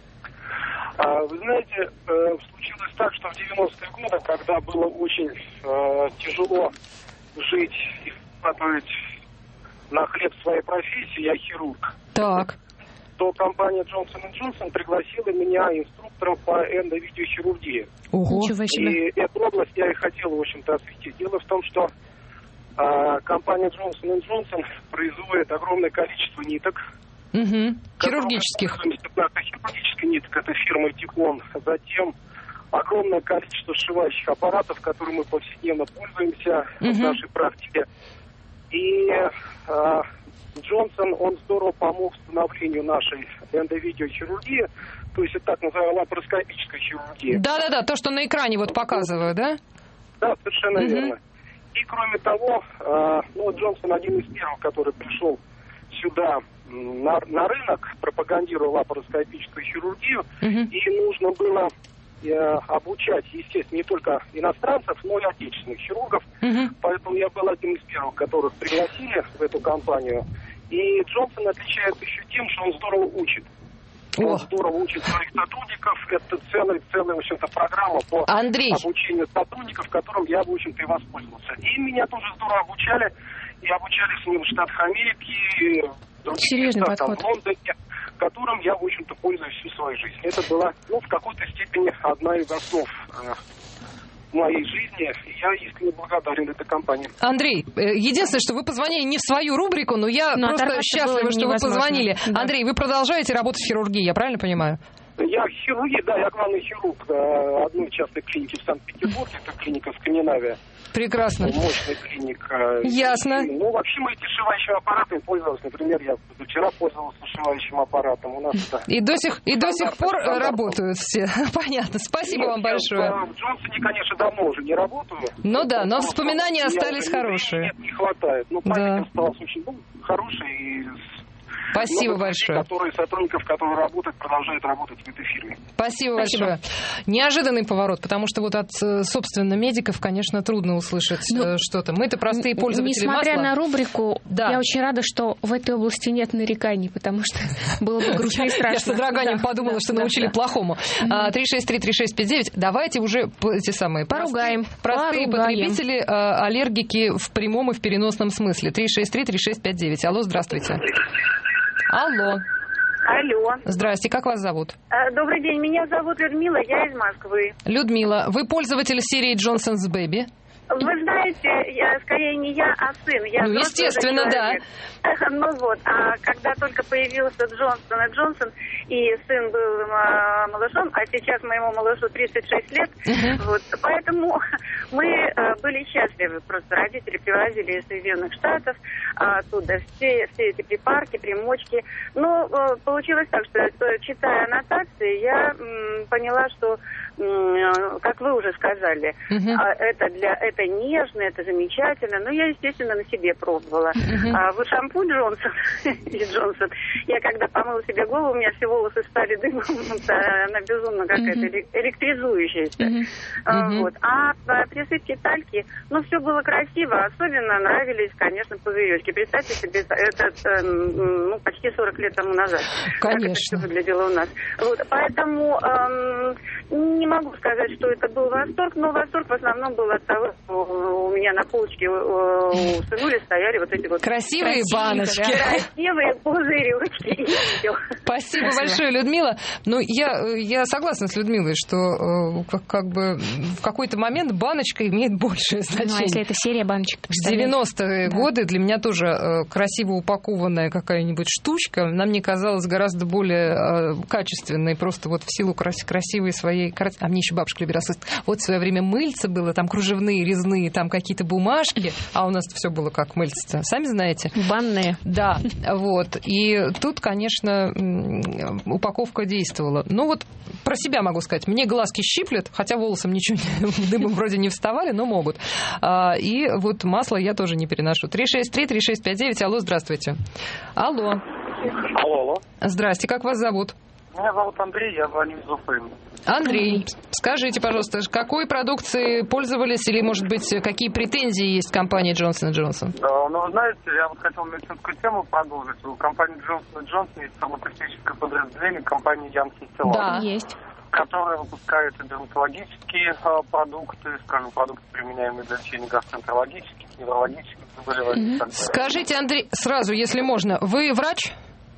Вы знаете, случилось так, что в 90-е годы, когда было очень тяжело жить и зарабатывать на хлеб своей профессии, я хирург. Так. То компания Johnson & Johnson пригласила меня инструктором по эндовидеохирургии. Ого. И эту область я и хотел, в общем-то, осветить. Дело в том, что компания Johnson & Johnson производит огромное количество ниток. Хирургических. Хирургических ниток, это фирма Тиклон. Затем огромное количество сшивающих аппаратов, которыми мы повседневно пользуемся в нашей практике. И Джонсон, он здорово помог становлению нашей эндовидеохирургии, то есть это так называемая лапароскопическая хирургия. Да, то, что на экране вот показываю, да? Да, совершенно верно. И кроме того, Джонсон один из первых, который пришел сюда на рынок, пропагандируя лапароскопическую хирургию, и нужно было обучать, естественно, не только иностранцев, но и отечественных хирургов. Поэтому я был одним из первых, которых пригласили в эту компанию. И Джонсон отличается еще тем, что он здорово учит. Он здорово учит своих сотрудников. Это целая, в общем-то, программа по обучению сотрудников, которым я, в общем-то, и воспользовался. И меня тоже здорово обучали. И обучали в Соединенных Штатах Америки, в других местах, в Лондоне, которым я, в общем-то, пользуюсь всю свою жизнь. Это была, в какой-то степени одна из основ моей жизни. Я искренне благодарен этой компании. Андрей, единственное, что вы позвонили не в свою рубрику, но я просто счастлива, что вы позвонили. Да. Андрей, вы продолжаете работать в хирургии, я правильно понимаю? Я в хирургии, да, я главный хирург одной частной клиники в Санкт-Петербурге, это клиника «Скандинавия». Прекрасно. Мощная клиника. Ясно. Вообще мы эти сшивающими аппаратами пользовались. Например, я вчера пользовался сшивающим аппаратом. У нас и до сих пор работают все. Понятно. Спасибо вам большое. Я в Джонсоне, конечно, давно уже не работаю. Ну да, но вспоминания остались хорошие. Нет, не хватает. Но память осталась очень хорошая. И Спасибо большое. Сотрудников, которые работают, продолжают работать в этой фирме. Спасибо большое. Неожиданный поворот, потому что вот от, собственно, медиков, конечно, трудно услышать что-то. Мы-то простые пользователи масла. Несмотря на рубрику, я очень рада, что в этой области нет нареканий, потому что было бы грустно и страшно. Я с содроганием подумала, что научили плохому. 363-3659. Давайте уже эти самые поругаем. Простые потребители, аллергики в прямом и в переносном смысле. 363-3659. Алло, здравствуйте. Алло. Алло. Здрасте, как вас зовут? Добрый день, меня зовут Людмила, я из Москвы. Людмила, вы пользователь серии Johnson's Baby? Вы знаете, скорее не я, а сын. Ну, естественно, да. Ну вот, а когда только появился Джонсон и Джонсон, и сын был малышом, а сейчас моему малышу 36 лет, вот, поэтому мы были счастливы. Просто родители привозили из Соединенных Штатов оттуда все эти припарки, примочки. Но получилось так, что, читая аннотации, я поняла, что, как вы уже сказали, это нежно, это замечательно. Но я, естественно, на себе пробовала. Вот шампунь Джонсон, я когда помыла себе голову, у меня все волосы стали дымом, она безумно какая-то электризующаяся. Вот. А присыпки тальки, все было красиво, особенно нравились, конечно, пузыречки. Представьте себе, это почти 40 лет тому назад. Конечно. Как это все выглядело у нас. Вот. Поэтому не могу сказать, что это был восторг, но восторг в основном был от того, что у меня на полочке у сынули стояли вот эти вот красивые баночки. Красивые пузыречки. Спасибо большое, Людмила. Ну, я согласна с Людмилой, что как бы в какой-то момент баночка имеет большее значение. Ну, а если это серия баночек? В 90-е годы для меня тоже красиво упакованная какая-нибудь штучка, она мне казалась гораздо более качественной, просто вот в силу красивой своей... А мне еще бабушка любила рассказывать. Вот в свое время мыльца было, там кружевные, резные, там какие-то бумажки, а у нас все было как мыльца, сами знаете. Банные. Да, вот. И тут, конечно, упаковка действовала. Ну вот про себя могу сказать. Мне глазки щиплет, хотя волосом ничего дымом вроде не вставали, но могут. И вот масло я тоже не переношу. 363-3659. Алло, здравствуйте. Алло. Алло. Здрасте, как вас зовут? Меня зовут Андрей, я звоню из Уфы. Андрей, скажите, пожалуйста, какой продукцией пользовались или, может быть, какие претензии есть к компании Johnson & Johnson? Ну, знаете, я вот хотел медицинскую тему продолжить. У компании Johnson & Johnson есть фармацевтическое подразделение компании Janssen Stella. Да, есть. Которая выпускает и дерматологические продукты, скажем, продукты, применяемые для лечения гастроэнтерологических, неврологических заболеваний. Скажите, Андрей, сразу, если можно, вы врач?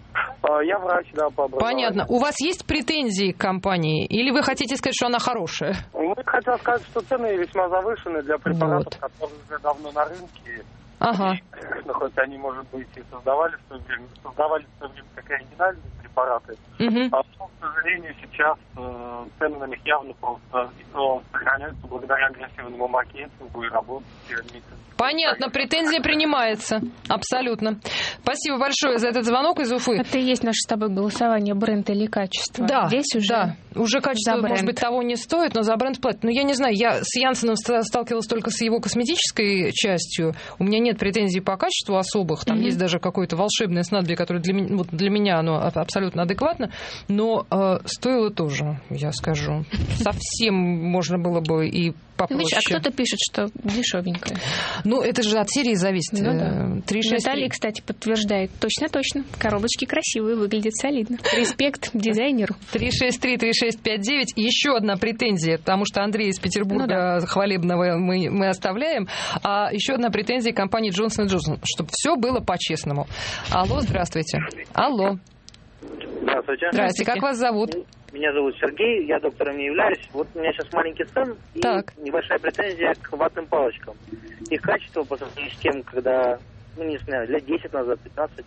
Я врач, да, по образованию. Понятно. У вас есть претензии к компании? Или вы хотите сказать, что она хорошая? Мы хотим сказать, что цены весьма завышены для препаратов, которые уже давно на рынке. Ага. Хоть они, может быть, и создавали в свое время как оригинальные препараты. А к сожалению, сейчас цены на них явно просто сохраняются благодаря агрессивному маркетингу и работе. Понятно, претензия принимается. Абсолютно. Спасибо большое за этот звонок из Уфы. Это и есть наше с тобой голосование, бренд или качество. Да, здесь уже, да. Уже качество, может быть, того не стоит, но за бренд платят. Но я не знаю, я с Янсеном сталкивалась только с его косметической частью. У меня нет претензий по качеству особых. Там есть даже какое-то волшебное снадобье, которое для меня оно абсолютно адекватно. Но стоило тоже, я скажу. Совсем можно было бы и попроще. А кто-то пишет, что дешевенькое. Ну, это же от серии зависит. Ну, да. 363. Наталья, кстати, подтверждает. Точно. Коробочки красивые, выглядят солидно. Респект дизайнеру. 363-3659. Еще одна претензия, потому что Андрея из Петербурга хвалебного мы оставляем. А еще одна претензия компании Johnson & Johnson, чтобы все было по-честному. Алло, здравствуйте. Алло. Здравствуйте. Здравствуйте. Как вас зовут? Меня зовут Сергей, я доктором не являюсь. Вот у меня сейчас маленький сын и небольшая претензия к ватным палочкам. Их качество по сравнению с тем, когда, не знаю, лет 10 назад,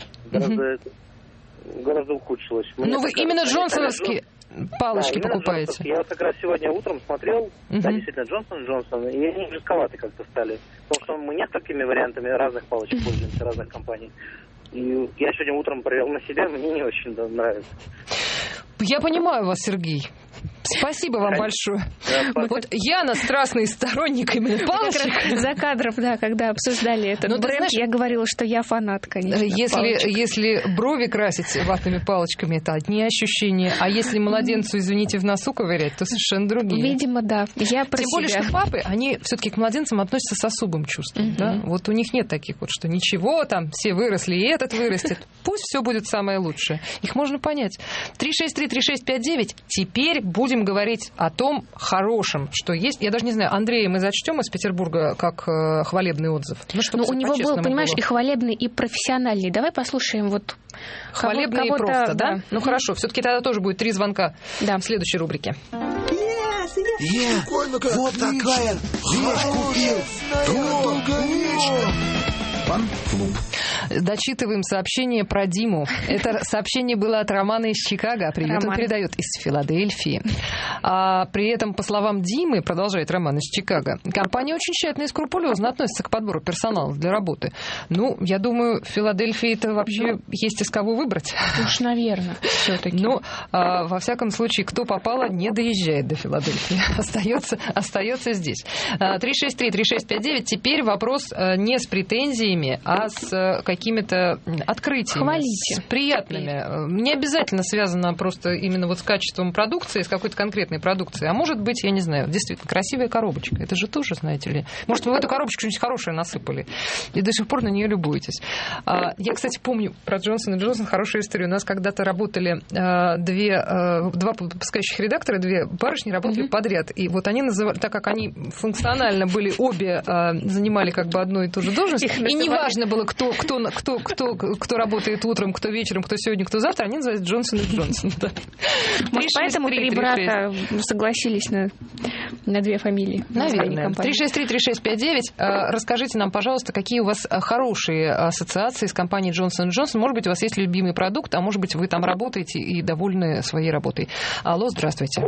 15, гораздо ухудшилось. Ну, вы именно джонсоновские палочки покупаете? Я вот как раз сегодня утром смотрел, да, действительно, Джонсон, и они жестковаты как-то стали. Потому что мы несколькими вариантами разных палочек пользуемся, разных компаний. И я сегодня утром проверил на себя, мне не очень нравится. Я понимаю вас, Сергей. Спасибо вам большое. Вот Яна страстный сторонник именно палочек. За кадром, да, когда обсуждали этот бренд, знаешь, я говорила, что я фанат, конечно. Если брови красить ватными палочками, это одни ощущения, а если младенцу, извините, в носу ковырять, то совершенно другие. Видимо, да. Я про Тем более, что папы, они все-таки к младенцам относятся с особым чувством. Да? Вот у них нет таких вот, что ничего, там все выросли, и этот вырастет. Пусть все будет самое лучшее. Их можно понять. 363-3659. Теперь будем говорить о том хорошем, что есть. Я даже не знаю, Андрея мы зачтем из Петербурга как хвалебный отзыв. Ну, у него был, понимаешь, и хвалебный, и профессиональный. Давай послушаем вот хвалебный и просто, да? Ну, хорошо. Все-таки тогда тоже будет 3 звонка в следующей рубрике. Вот такая вещь купил. Долговечно. Фан-клуб. Дочитываем сообщение про Диму. Это сообщение было от Романа из Чикаго. Привет, он передает из Филадельфии. При этом, по словам Димы, продолжает Роман из Чикаго, компания очень тщательно и скрупулезно относится к подбору персонала для работы. Ну, я думаю, в Филадельфии-то вообще есть из кого выбрать. Уж, наверное, все-таки. Ну, во всяком случае, кто попало, не доезжает до Филадельфии. Остается здесь. 363-3659. Теперь вопрос не с претензиями, а с какими-то открытиями. Хвалите. С приятными. Не обязательно связано просто именно вот с качеством продукции, с какой-то конкретной продукцией. А может быть, я не знаю, действительно, красивая коробочка. Это же тоже, знаете ли. Может, вы в эту коробочку что-нибудь хорошее насыпали. И до сих пор на нее любуетесь. Я, кстати, помню про Джонсон & Джонсон хорошую историю. У нас когда-то работали два выпускающих редактора, 2 барышни работали подряд. И вот они называли, так как они функционально были обе, занимали как бы одну и ту же должность, и неважно было, кто работает утром, кто вечером, кто сегодня, кто завтра, они называются Джонсон & Джонсон. Может, поэтому 3 брата согласились на 2 фамилии. Наверное. 363-3659. Расскажите нам, пожалуйста, какие у вас хорошие ассоциации с компанией Джонсон & Джонсон. Может быть, у вас есть любимый продукт, а может быть, вы там работаете и довольны своей работой. Алло, здравствуйте.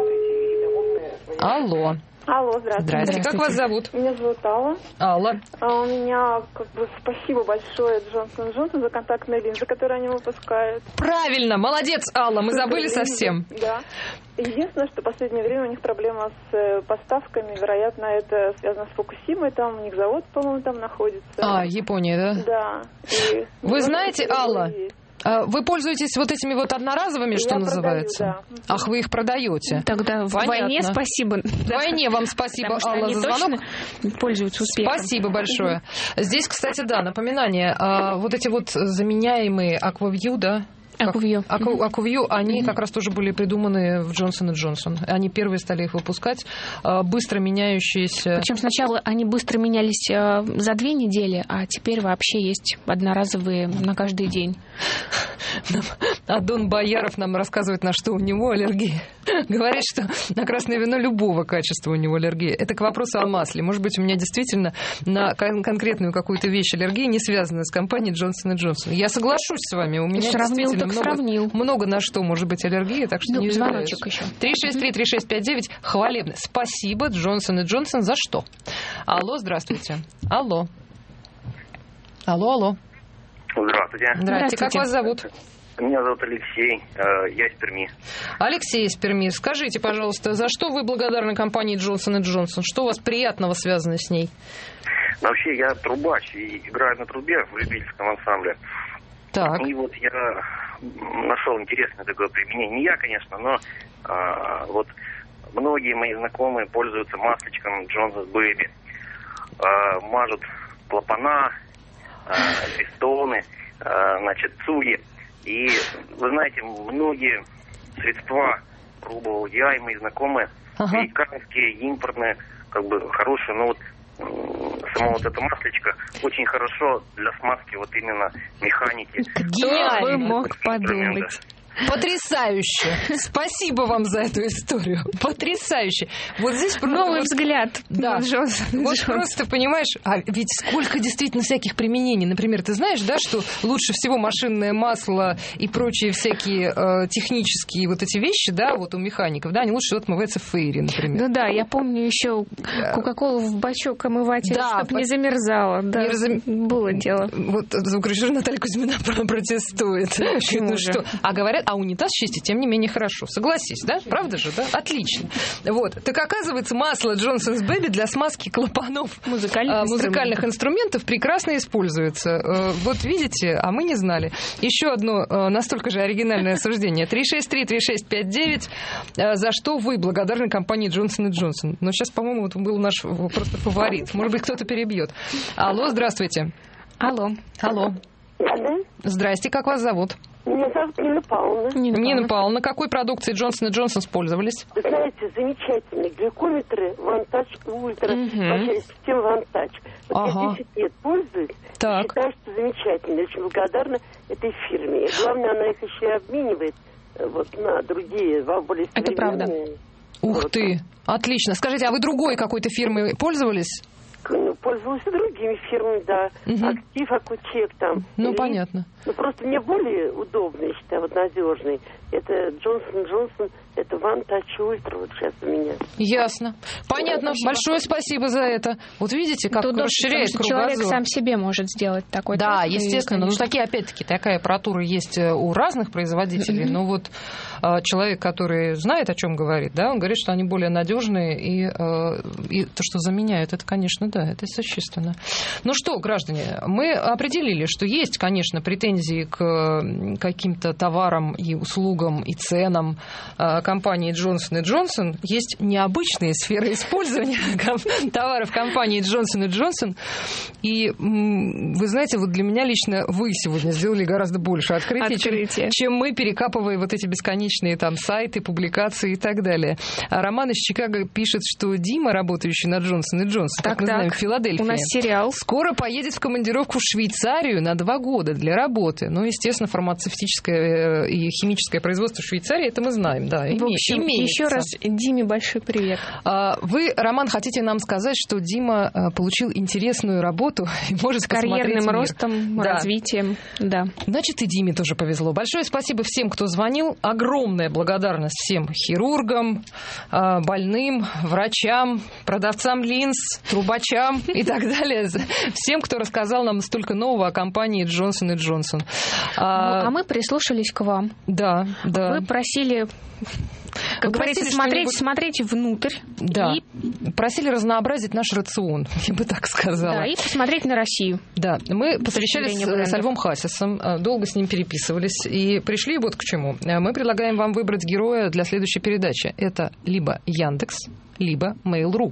Алло. Алло, здравствуйте. Здравствуйте. Как вас зовут? Меня зовут Алла. Алла. У меня спасибо большое Джонсон & Джонсон за контактные линзы, которые они выпускают. Правильно, молодец, Алла, мы забыли совсем. Да. Единственное, что в последнее время у них проблема с поставками, вероятно, это связано с Фукусимой, там у них завод, по-моему, там находится. Япония, да? Да. Вы знаете, Алла, вы пользуетесь вот этими вот одноразовыми, что называется? Продаю, да. Ах, вы их продаете? Тогда в войне спасибо. Вдвойне вам спасибо, Алла, за звонок. Пользуются успехом. Спасибо большое. Здесь, кстати, да, напоминание. Вот эти вот заменяемые Аквавью, да? Аквавью, они как раз тоже были придуманы в Джонсон & Джонсон. Они первые стали их выпускать, быстро меняющиеся. Причем сначала они быстро менялись за 2 недели, а теперь вообще есть одноразовые на каждый день. Адон Бояров нам рассказывает, на что у него аллергия. Говорит, что на красное вино любого качества у него аллергия. Это к вопросу о масле. Может быть, у меня действительно на конкретную какую-то вещь аллергия не связана с компанией Джонсон & Джонсон. Я соглашусь с вами. У меня действительно много на что может быть аллергия, так что не звоночек еще. 363-3659. Хвалебно. Спасибо, Джонсон & Джонсон, за что? Алло, здравствуйте. Алло. Здравствуйте. Как вас зовут? Меня зовут Алексей, я из Перми. Алексей из Перми. Скажите, пожалуйста, за что вы благодарны компании Джонсон & Джонсон? Что у вас приятного связано с ней? Вообще, я трубач и играю на трубе в любительском ансамбле. Так. И вот я нашел интересное такое применение. Не я, конечно, но вот многие мои знакомые пользуются масличком Johnson's Baby. Мажут клапана, пистоны, цуги. И, вы знаете, многие средства пробовал я и мои знакомые, американские, импортные, хорошие, но вот само вот это маслечко очень хорошо для смазки вот именно механики. Гениально! Кто бы мог подумать. Потрясающе! Спасибо вам за эту историю. Потрясающе. Вот здесь новый взгляд. Да. Вот просто, понимаешь, ведь сколько действительно всяких применений. Например, ты знаешь, да, что лучше всего машинное масло и прочие всякие технические вот эти вещи, да, вот у механиков, да, они лучше всего отмываются в фейре, например. Ну да, я помню еще Кока-колу в бачок омыватель, да, чтобы не замерзало. Да, было дело. Вот звукорежиссер Наталья Кузьмина протестует. Почему же? А говорят, говорят, а унитаз чистить, тем не менее, хорошо. Согласись, да? Правда же, да? Отлично. Вот. Так оказывается, масло Johnson's Baby для смазки клапанов музыкальных инструментов прекрасно используется. Вот видите, а мы не знали. Еще одно настолько же оригинальное суждение. 363-3659. За что вы благодарны компании Johnson & Johnson? Но сейчас, по-моему, это был наш просто фаворит. Может быть, кто-то перебьет. Алло, здравствуйте. Алло. Здрасте, как вас зовут? Меня зовут Нина Павловна. Нина Павловна, какой продукцией Johnson & Johnson пользовались? Вы знаете, замечательные глюкометры OneTouch Ultra, вообще система OneTouch. Я 10 лет пользуюсь, считаю, что замечательно. Очень благодарна этой фирме. И главное, она их еще и обменивает на другие, более современные. Это правда. Ух ты, отлично. Скажите, а вы другой какой-то фирмой пользовались? Пользовалась и другими фирмами, да. Актив, Акучек там. Ну, понятно. Просто мне более удобно, я считаю, надежный. Это Johnson & Johnson, это OneTouch Ultra, вот сейчас у меня. Ясно. Понятно. Большое спасибо за это. Вот видите, как расширяет кругозор. Человек сам себе может сделать такой. Да, естественно. Но такие, опять-таки, такая аппаратура есть у разных производителей. Но вот человек, который знает, о чем говорит, да, он говорит, что они более надежные, и то, что заменяют, это, конечно, да, это существенно. Ну что, граждане, мы определили, что есть, конечно, претензии к каким-то товарам и услугам и ценам компании Johnson & Johnson. Есть необычные сферы использования товаров компании Johnson & Johnson. И вы знаете, вот для меня лично вы сегодня сделали гораздо больше открытий, чем мы, перекапывая вот эти бесконечные там сайты, публикации и так далее. Роман из Чикаго пишет, что Дима, работающий на Johnson & Johnson, как мы знаем, в Филадельфии, у нас сериал, скоро поедет в командировку в Швейцарию на 2 года для работы. Ну, естественно, фармацевтическое и химическое производство в Швейцарии, это мы знаем, да. В общем, еще раз Диме большой привет. Вы, Роман, хотите нам сказать, что Дима получил интересную работу и может посмотреть карьерным мир. Ростом, развитием, да. Значит, и Диме тоже повезло. Большое спасибо всем, кто звонил. Огромная благодарность всем хирургам, больным, врачам, продавцам линз, трубачам и так далее. Всем, кто рассказал нам столько нового о компании Johnson & Johnson. А мы прислушались к вам. Да. Вы просили, как говорится, смотреть внутрь. Да. И просили разнообразить наш рацион, я бы так сказала. Да, и посмотреть на Россию. Да, мы посвящались с Львом Хасисом, долго с ним переписывались и пришли вот к чему. Мы предлагаем вам выбрать героя для следующей передачи. Это либо Яндекс, либо Mail.ru.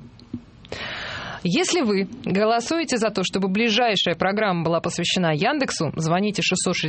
Если вы голосуете за то, чтобы ближайшая программа была посвящена Яндексу, звоните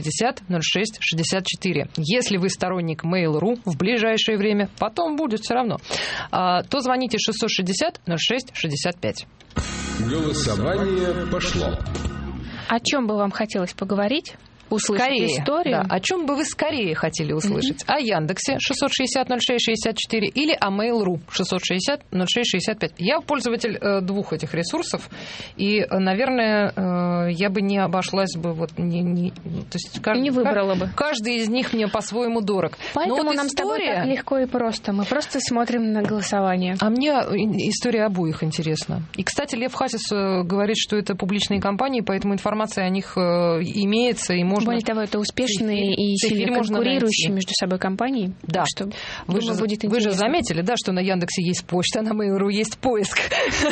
660-06-64. Если вы сторонник Mail.ru в ближайшее время, потом будет все равно, то звоните 660-06-65. Голосование пошло. О чем бы вам хотелось поговорить? Услышать историю? Да. О чем бы вы скорее хотели услышать? О Яндексе 660-06-64 или о Mail.ru 660-06-65. Я пользователь двух этих ресурсов, и, наверное, я бы не обошлась бы, не выбрала бы. Каждый из них мне по-своему дорог. Поэтому вот нам с тобой так легко и просто. Мы просто смотрим на голосование. А мне история обоих интересна. И, кстати, Лев Хасис говорит, что это публичные компании, поэтому информация о них имеется, и можно... Более того, это успешные и сильно конкурирующие между собой компании. Да. Что, вы же заметили, да, что на Яндексе есть почта, а на Mail.ru есть поиск.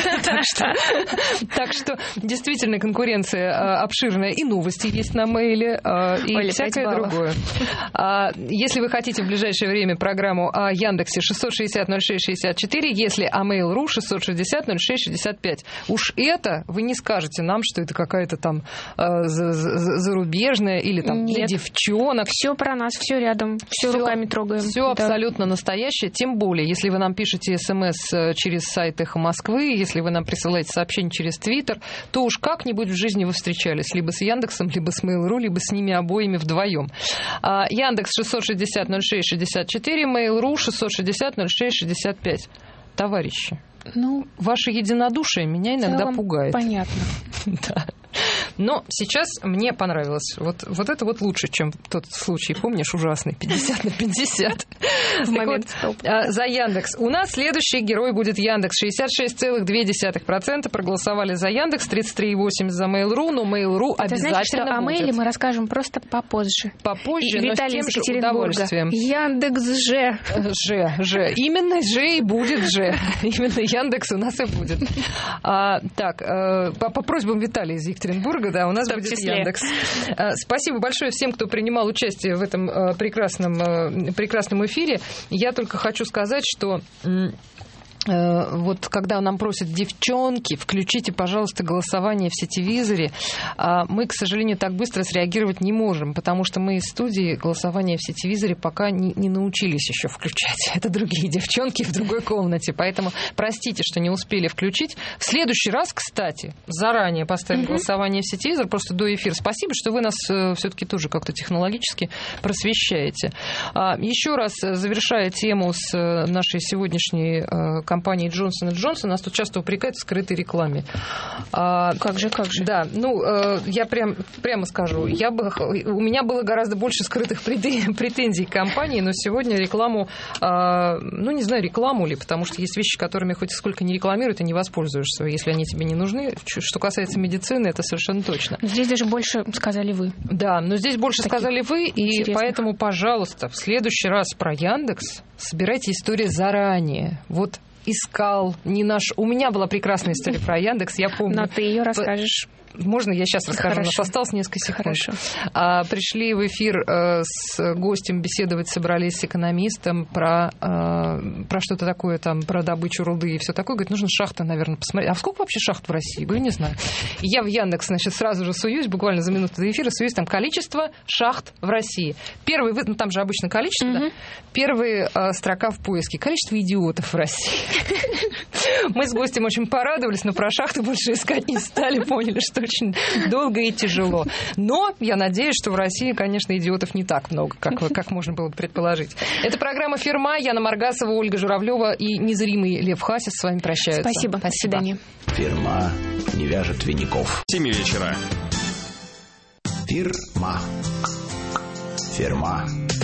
Так что действительно конкуренция обширная. И новости есть на Мейле, и всякое другое. Если вы хотите в ближайшее время программу о Яндексе 660-06-64, если о Mail.ru 660-06-65. Уж это вы не скажете нам, что это какая-то там зарубежная или там для девчонок. Все про нас, все рядом, все руками трогаем. Все абсолютно настоящее, тем более, если вы нам пишете СМС через сайт «Эхо Москвы», если вы нам присылаете сообщение через Твиттер, то уж как-нибудь в жизни вы встречались либо с Яндексом, либо с Mail.ru, либо с ними обоими вдвоем. Яндекс 660-06-64, Mail.ru 660-06-65. Товарищи, ваше единодушие меня иногда пугает. Понятно. Да. Но сейчас мне понравилось. Вот это вот лучше, чем тот случай, помнишь, ужасный, 50/50. В момент за Яндекс. У нас следующий герой будет Яндекс. 66,2% проголосовали за Яндекс, 33,8% за Mail.ru, но Mail.ru обязательно значит, что о Mail мы расскажем просто попозже. Попозже, но Виталий с из тем же Екатеринбурга. удовольствием. Яндекс же. Именно же и будет же. Именно Яндекс у нас и будет. Так, по просьбам Виталия из Екатеринбурга, да, у нас будет Яндекс. Спасибо большое всем, кто принимал участие в этом прекрасном эфире. Я только хочу сказать, что вот когда нам просят девчонки, включите, пожалуйста, голосование в сетевизоре, мы, к сожалению, так быстро среагировать не можем, потому что мы из студии голосование в сетевизоре пока не научились еще включать. Это другие девчонки в другой комнате, поэтому простите, что не успели включить. В следующий раз, кстати, заранее поставим голосование в сетевизор, просто до эфира. Спасибо, что вы нас все-таки тоже как-то технологически просвещаете. Еще раз, завершая тему с нашей сегодняшней компании Johnson & Johnson, нас тут часто упрекают в скрытой рекламе. Как же? Да, я прямо скажу, у меня было гораздо больше скрытых претензий к компании, но сегодня рекламу, не знаю, рекламу ли, потому что есть вещи, которыми хоть сколько не рекламируют, и не воспользуешься, если они тебе не нужны. Что касается медицины, это совершенно точно. Здесь даже больше сказали вы. Да, но здесь больше сказали вы, и поэтому, пожалуйста, в следующий раз про Яндекс собирайте истории заранее. Вот искал, не наш... У меня была прекрасная история про Яндекс, я помню. Но ты ее расскажешь. Можно я сейчас расскажу? Хорошо. У нас осталось несколько секунд. Хорошо. Пришли в эфир с гостем беседовать, собрались с экономистом про что-то такое, там, про добычу руды и все такое. Говорит, нужно шахты, наверное, посмотреть. А сколько вообще шахт в России? Говорю, не знаю. И я в Яндекс, значит, сразу же суюсь, буквально за минуту до эфира, суюсь, там количество шахт в России. Первый, там же обычно количество, да? Первая строка в поиске. Количество идиотов в России. Мы с гостем очень порадовались, но про шахты больше искать не стали, поняли, что очень долго и тяжело. Но я надеюсь, что в России, конечно, идиотов не так много, как можно было бы предположить. Это программа «Фирма». Яна Маргасова, Ольга Журавлева и незримый Лев Хасис с вами прощаются. Спасибо. До свидания. Фирма не вяжет веников. 7 вечера. Фирма. Фирма.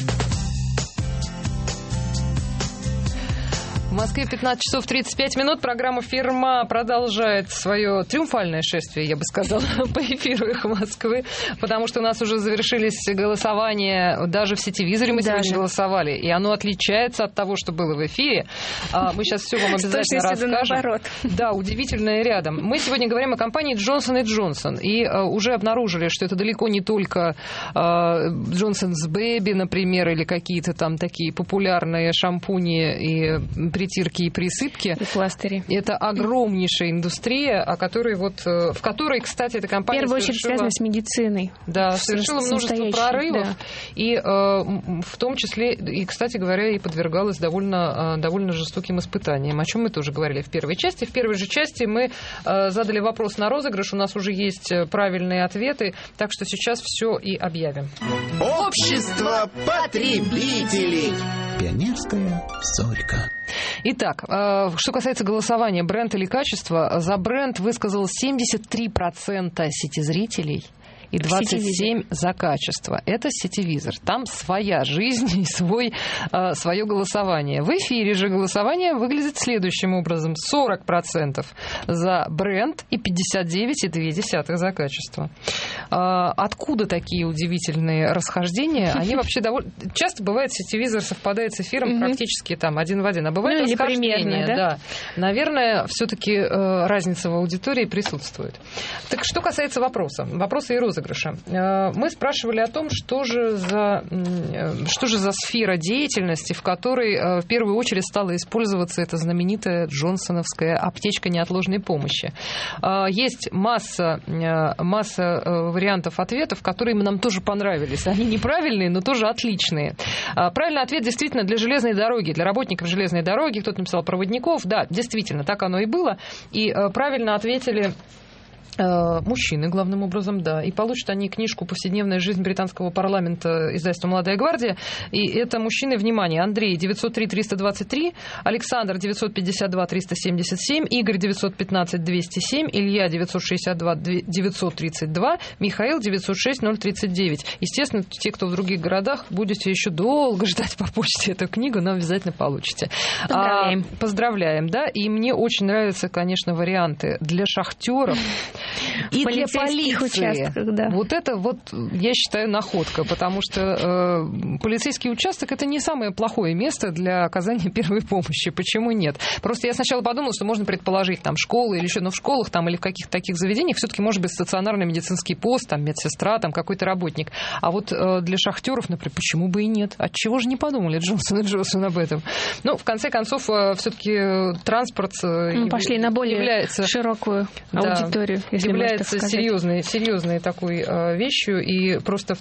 В Москве 15 часов 35 минут. Программа «Фирма» продолжает свое триумфальное шествие, я бы сказала, по эфиру «Эхо Москвы», потому что у нас уже завершились голосования. Даже в сетевизоре мы сегодня голосовали, и оно отличается от того, что было в эфире. Мы сейчас все вам обязательно расскажем. Да, удивительное рядом. Мы сегодня говорим о компании Johnson & Johnson, и уже обнаружили, что это далеко не только Johnson's Baby, например, или какие-то там такие популярные шампуни и притирки и присыпки. И пластыри. Это огромнейшая индустрия, в которой, кстати, эта компания в первую очередь связана с медициной. Да, совершила множество прорывов. Да. И в том числе, и, кстати говоря, и подвергалась довольно жестоким испытаниям, о чем мы тоже говорили в первой части. В первой же части мы задали вопрос на розыгрыш, у нас уже есть правильные ответы, так что сейчас все и объявим. Общество потребителей. Пионерская зорька. Итак, что касается голосования, бренд или качество, за бренд высказал 73% сетезрителей и 27% за качество. Это сетевизор. Там своя жизнь и свое голосование. В эфире же голосование выглядит следующим образом. 40% за бренд и 59,2% за качество. Откуда такие удивительные расхождения? Они вообще довольно... Часто бывает, сетевизор совпадает с эфиром практически там один в один. А бывает расхождение. Да? Наверное, все-таки разница в аудитории присутствует. Так что касается вопроса и розыгрыша. Мы спрашивали о том, что же за сфера деятельности, в которой в первую очередь стала использоваться эта знаменитая джонсоновская аптечка неотложной помощи. Есть масса вариантов ответов, которые нам тоже понравились. Они неправильные, но тоже отличные. Правильный ответ действительно для железной дороги, для работников железной дороги. Кто-то написал проводников. Да, действительно, так оно и было. И правильно ответили Мужчины, главным образом, да. И получат они книжку «Повседневная жизнь британского парламента» издательства «Молодая гвардия». И это мужчины, внимание, Андрей 903-323, Александр 952-377, Игорь 915-207, Илья 962-932, Михаил 906-039. Естественно, те, кто в других городах, будете еще долго ждать по почте эту книгу, но обязательно получите. Поздравляем. Поздравляем, да. И мне очень нравятся, конечно, варианты для шахтеров. И для полиции. Да. Вот это, вот, я считаю, находка, потому что полицейский участок — это не самое плохое место для оказания первой помощи. Почему нет? Просто я сначала подумала, что можно предположить, там, школы или еще, но в школах там, или в каких-то таких заведениях все-таки может быть стационарный медицинский пост, там, медсестра, там, какой-то работник. А вот для шахтеров, например, почему бы и нет? Отчего же не подумали Джонсон и Джонсон об этом? Ну, в конце концов, все-таки транспорт пошли на более широкую аудиторию, является серьезной такой вещью. И просто в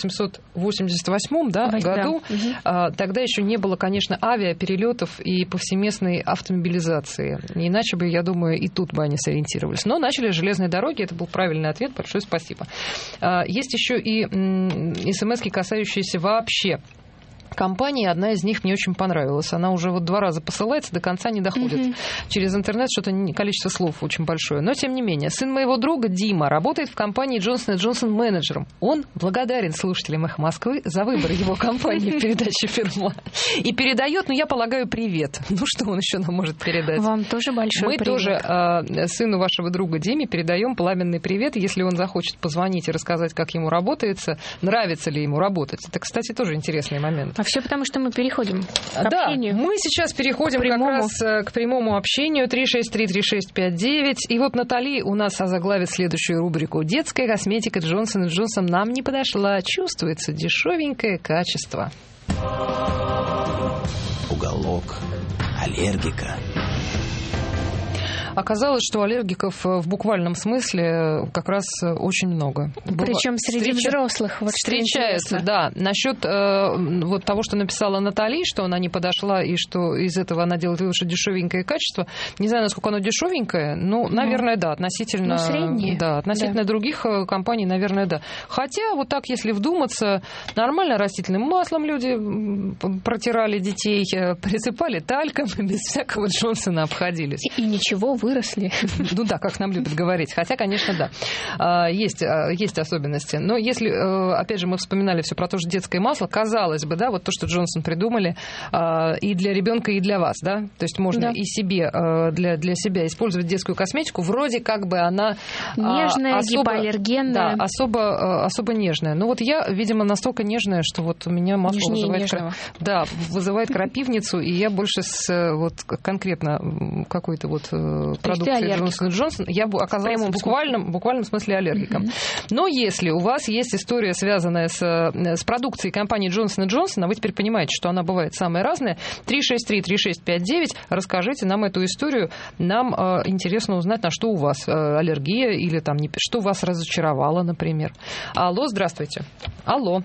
1888 году тогда еще не было, конечно, авиаперелетов и повсеместной автомобилизации. Иначе бы, я думаю, и тут бы они сориентировались. Но начали железные дороги, это был правильный ответ. Большое спасибо. Есть еще и смс-ки, касающиеся вообще компании. Одна из них мне очень понравилась. Она уже вот 2 раза посылается, до конца не доходит. Через интернет что-то количество слов очень большое. Но, тем не менее, сын моего друга Дима работает в компании Johnson & Johnson менеджером. Он благодарен слушателям «Эхо Москвы» за выбор его компании в передаче «Фирма». И передает, я полагаю, привет. Ну, что он еще нам может передать? Вам тоже большой привет. Мы тоже сыну вашего друга Диме передаем пламенный привет. Если он захочет позвонить и рассказать, как ему работается, нравится ли ему работать. Это, кстати, тоже интересный момент. Все потому, что мы переходим к общению. Мы сейчас переходим как раз к прямому общению. 363-3659. И вот Натали у нас озаглавит следующую рубрику. Детская косметика Johnson & Johnson нам не подошла. Чувствуется дешевенькое качество. Уголок аллергика. Оказалось, что аллергиков в буквальном смысле как раз очень много. Причем среди взрослых. Вот встречаются, да. Насчет вот того, что написала Натали, что она не подошла и что из этого она делает вывод, что дешевенькое качество. Не знаю, насколько оно дешевенькое, наверное, да, относительно, относительно других компаний, наверное, да. Хотя вот так, если вдуматься, нормально растительным маслом люди протирали детей, присыпали тальком, без всякого Джонсона обходились. И ничего, выросли. Ну да, как нам любят говорить. Хотя, конечно, да, есть особенности. Но если, опять же, мы вспоминали все про то же детское масло, казалось бы, да, вот то, что Джонсон придумали и для ребенка, и для вас, да, то есть можно и себе, для себя использовать детскую косметику, вроде как бы она нежная, гипоаллергенная. Да, особо нежная. Ну вот я, видимо, настолько нежная, что вот у меня масло вызывает крапивницу, и я больше вот конкретно какой-то вот продукции Johnson & Johnson, я бы оказалась в буквальном смысле аллергиком. Но если у вас есть история, связанная с продукцией компании Johnson & Johnson, а вы теперь понимаете, что она бывает самая разная, 363-3659, расскажите нам эту историю. Нам интересно узнать, на что у вас аллергия или там что вас разочаровало, например. Алло, здравствуйте. Алло.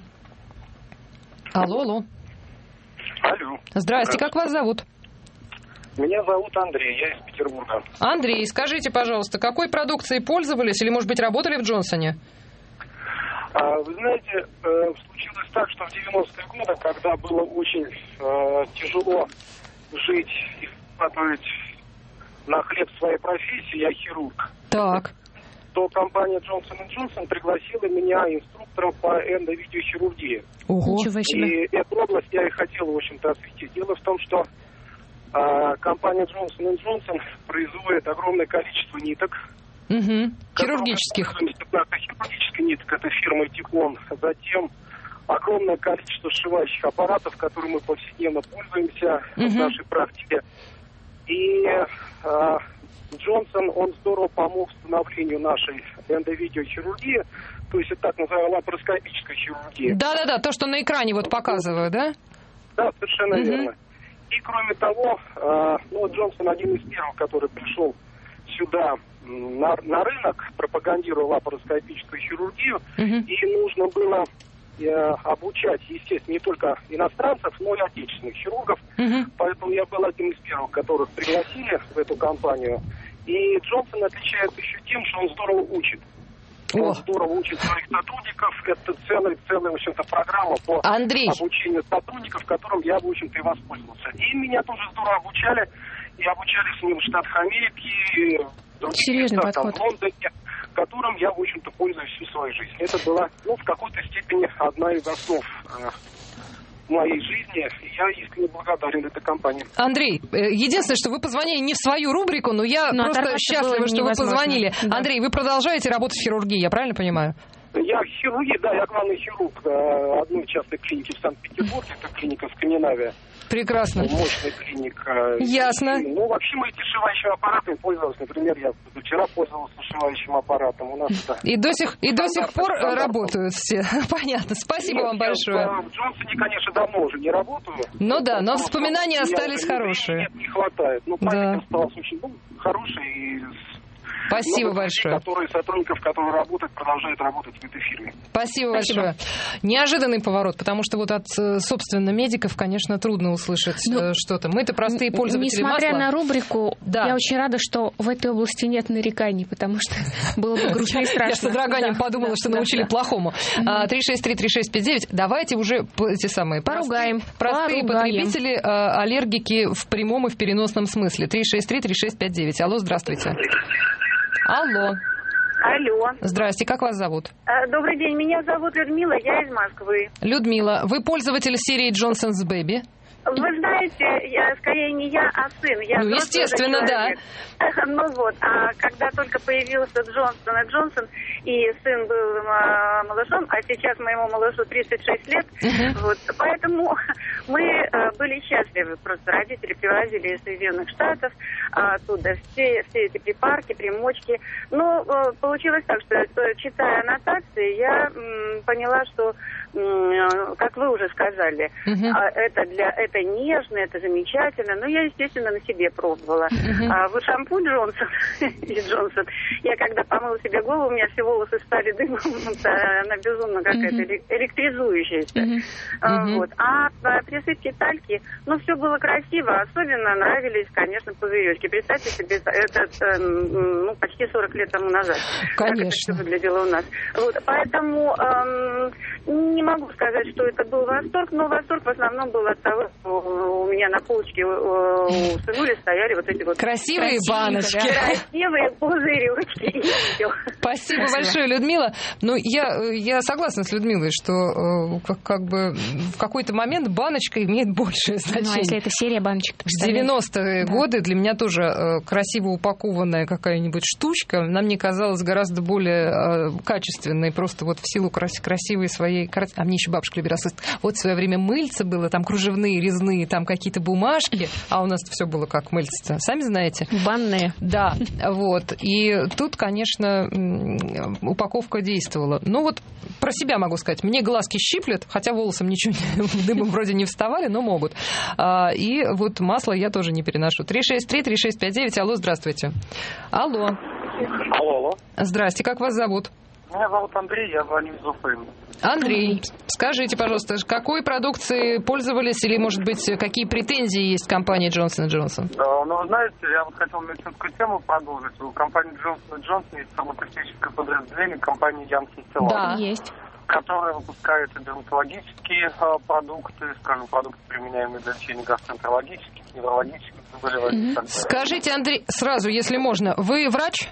Здрасте, как вас зовут? Меня зовут Андрей, я из Петербурга. Андрей, скажите, пожалуйста, какой продукцией пользовались или, может быть, работали в Джонсоне? Вы знаете, случилось так, что в 90-е годы, когда было очень тяжело жить и зарабатывать на хлеб своей профессии, я хирург. Так. То компания Johnson & Johnson пригласила меня инструктором по эндовидеохирургии. Ого. И эту область я и хотел, в общем-то, осветить. Дело в том, что компания Johnson & Johnson производит огромное количество ниток. Хирургических. Хирургических ниток, это фирма Тикон. Затем огромное количество сшивающих аппаратов, которыми мы повседневно пользуемся в нашей практике. И Джонсон, он здорово помог становлению нашей эндовидеохирургии, то есть это так называемая лапароскопическая хирургия. Да-да-да, то, что на экране вот показывают, да? Да, совершенно верно. И кроме того, Джонсон один из первых, который пришел сюда на рынок, пропагандировал лапароскопическую хирургию, и нужно было обучать, естественно, не только иностранцев, но и отечественных хирургов. Поэтому я был одним из первых, которых пригласили в эту компанию. И Джонсон отличается еще тем, что он здорово учит. Он здорово учит своих сотрудников. Это целая, в общем-то, программа по обучению сотрудников, которым я, в общем-то, и воспользовался. И меня тоже здорово обучали. И обучали с ним в Штатах Америки, в других местах, в Лондоне, которым я, в общем-то, пользуюсь всю свою жизнь. Это была, в какой-то степени одна из основ моей жизни. Я искренне благодарен этой компании. Андрей, единственное, что вы позвонили не в свою рубрику, но я просто счастлива, что вы позвонили. Да. Андрей, вы продолжаете работать в хирургии, я правильно понимаю? Я в хирургии, да, я главный хирург одной частной клиники в Санкт-Петербурге, это клиника «Скандинавия». Прекрасно. Мощная клиника. Ясно. Вообще мы этим сшивающим аппаратом пользовались. Например, я вчера пользовался сшивающим аппаратом. У нас и до сих пор работают все. Понятно. Спасибо вам большое. В Джонсоне, конечно, давно уже не работаю. Ну да, но воспоминания остались хорошие. Нет, не хватает. Но память осталась очень хорошая и... Спасибо большое. Сотрудников, которые работают, продолжают работать в этой фирме. Спасибо большое. Неожиданный поворот, потому что вот от, собственно, медиков, конечно, трудно услышать что-то. Мы-то простые пользователи масла. Несмотря на рубрику, я очень рада, что в этой области нет нареканий, потому что было бы грустно и страшно. Я с содроганием подумала, что научили плохому. 363-3659. Давайте уже эти самые поругаем. Простые потребители, аллергики в прямом и в переносном смысле. 363-3659. Алло, здравствуйте. Алло. Алло. Здрасте, как вас зовут? Добрый день, меня зовут Людмила, я из Москвы. Людмила, вы пользователь серии Johnson's Baby? Вы знаете, скорее не я, а сын. Я естественно, да. Ну вот, а когда только появился Джонсон и Джонсон, и сын был малышом, а сейчас моему малышу 36 лет, вот, поэтому мы были счастливы. Просто родители привозили из Соединенных Штатов оттуда все эти припарки, примочки. Но получилось так, что читая аннотации, я поняла, что, как вы уже сказали, это нежно, это замечательно. Но я, естественно, на себе пробовала. Вот шампунь Джонсон, я когда помыла себе голову, у меня все волосы стали дымом, она безумно какая-то электризующаяся. Вот. А присыпки тальки, все было красиво, особенно нравились, конечно, пузыречки. Представьте себе, это почти 40 лет тому назад. Конечно. Как это все выглядело у нас. Вот. Поэтому не могу сказать, что это был восторг, но восторг в основном был от того, что у меня на полочке у сынули стояли вот эти вот красивые баночки. Красивые пузыречки. И все. Спасибо большое, Людмила. Ну, я согласна с Людмилой, что как бы в какой-то момент баночка имеет большее значение. Ну, а если это серия баночек? В 90-е годы для меня тоже красиво упакованная какая-нибудь штучка, она мне казалась гораздо более качественной, просто вот в силу красивой своей... А мне еще бабушка любила рассказывать. Вот в свое время мыльца было, там кружевные, резные, там какие-то бумажки, а у нас все было как мыльца, сами знаете. Банные. Да, вот. И тут, конечно, упаковка действовала. Ну вот про себя могу сказать. Мне глазки щиплет, хотя волосом ничего дымом вроде не вставали, но могут. И вот масло я тоже не переношу. 363-3659. Алло, здравствуйте. Алло. Алло. Здрасте, как вас зовут? Меня зовут Андрей, я звоню из Уфы. Андрей, скажите, пожалуйста, какой продукцией пользовались или, может быть, какие претензии есть к компании Johnson & Johnson? Ну, знаете, я вот хотел медицинскую тему продолжить. У компании Johnson & Johnson есть фармацевтическое подразделение компании Janssen Stella. Да, есть. Которая выпускает дерматологические продукты, скажем, продукты, применяемые для лечения гастроэнтерологических, неврологических заболеваний. Скажите, Андрей, сразу, если можно, вы врач?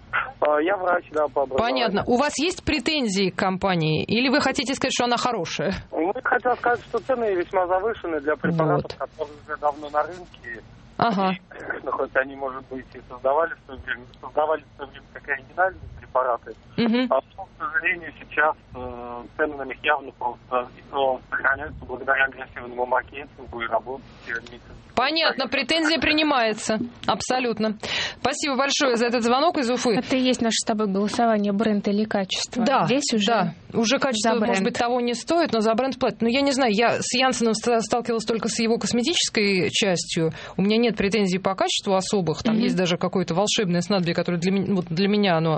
Я врач, да, по образованию. Понятно. У вас есть претензии к компании? Или вы хотите сказать, что она хорошая? Мы хотим сказать, что цены весьма завышены для препаратов, которые уже давно на рынке. Ага. И, конечно, хоть они, может быть, и создавали в свое время как оригинальные препараты, а к сожалению, сейчас цены на них явно просто сохраняются благодаря агрессивному маркетингу и работе. Понятно, претензия принимается. Абсолютно. Спасибо большое за этот звонок из Уфы. Это и есть наше с тобой голосование, бренд или качество. Да, здесь уже, да. Уже качество, может быть, того не стоит, но за бренд платит. Но я не знаю, я с Янсеном сталкивалась только с его косметической частью. У меня нет претензий по качеству особых. Там есть даже какое-то волшебное снадобье, которое для меня оно абсолютно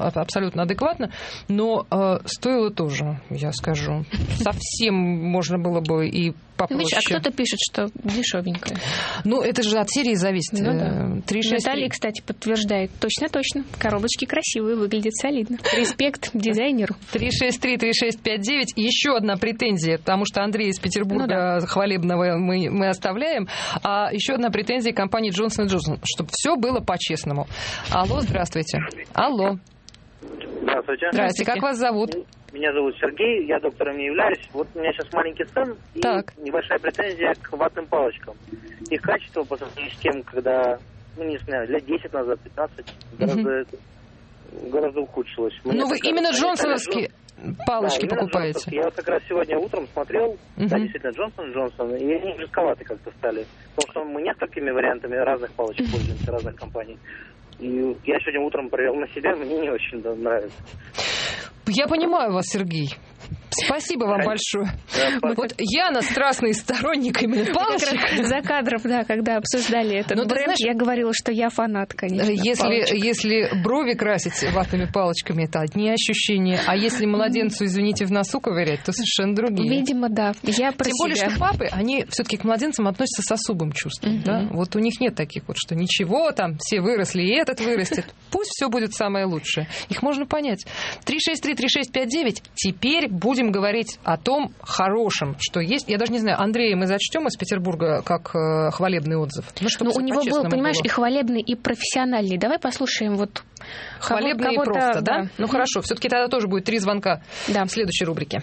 абсолютно адекватно, но стоило тоже, я скажу. Совсем можно было бы и попроще. А кто-то пишет, что дешевенькая. Ну, это же от серии зависит. Ну, да. 363. Наталья, кстати, подтверждает. Точно. Коробочки красивые, выглядят солидно. Респект дизайнеру. 363-3659. Еще одна претензия, потому что Андрей из Петербурга хвалебного мы оставляем. А еще одна претензия компании Johnson & Johnson, чтобы все было по-честному. Алло, здравствуйте. Алло. Здравствуйте. Здравствуйте. Как вас зовут? Меня зовут Сергей, я доктором не являюсь. Вот у меня сейчас маленький сын и небольшая претензия к ватным палочкам. Их качество по сравнению с тем, когда, не знаю, лет 10 назад, 15, гораздо ухудшилось. Ну, вы именно джонсоновские палочки покупаете? Я вот как раз сегодня утром смотрел, да, действительно, Джонсон, и они жестковаты как-то стали. Потому что мы несколькими вариантами разных палочек пользуемся, разных компаний. И я сегодня утром проверил на себя, мне не очень нравится. Я понимаю вас, Сергей. Спасибо вам большое. Вот Яна страстный сторонник именно палочек. За кадром, да, когда обсуждали этот бренд, знаешь, я говорила, что я фанат, конечно. Если брови красить ватными палочками, это одни ощущения, а если младенцу, извините, в носу ковырять, то совершенно другие. Видимо, да. Я про Тем более, что папы, они все-таки к младенцам относятся с особым чувством. Да? Вот у них нет таких вот, что ничего, там все выросли, и этот вырастет. Пусть все будет самое лучшее. Их можно понять. 363-3659. Теперь будем говорить о том хорошем, что есть. Я даже не знаю, Андрея мы зачтем из Петербурга как хвалебный отзыв. Ну, у него был, понимаешь, и хвалебный, и профессиональный. Давай послушаем вот хвалебный и просто, да? Ну хорошо, все-таки тогда тоже будет 3 звонка в следующей рубрике.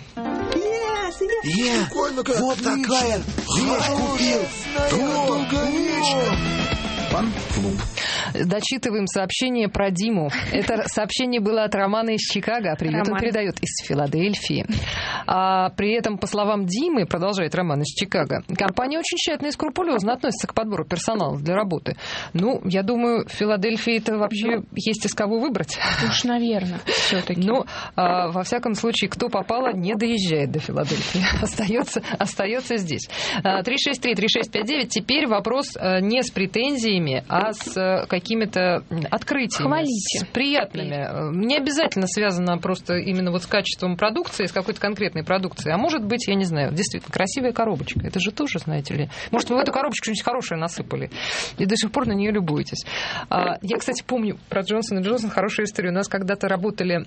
Вот такая вещь купил. Фан-клуб. Дочитываем сообщение про Диму. Это сообщение было от Романа из Чикаго. Привет, он передает из Филадельфии. А при этом, по словам Димы, продолжает Роман из Чикаго, компания очень тщательно и скрупулезно относится к подбору персонала для работы. Ну, я думаю, в Филадельфии-то вообще есть из кого выбрать. Уж, наверное, все-таки. Ну, во всяком случае, кто попало, не доезжает до Филадельфии. Остается здесь. 363-3659. Теперь вопрос не с претензиями, а с какими-то открытиями. Хвалите. Приятными. Не обязательно связано просто именно вот с качеством продукции, с какой-то конкретной продукцией. А может быть, я не знаю, действительно, красивая коробочка. Это же тоже, знаете ли. Может, вы в эту коробочку что-нибудь хорошее насыпали. И до сих пор на нее любуетесь. Я, кстати, помню про Johnson & Johnson хорошую историю. У нас когда-то работали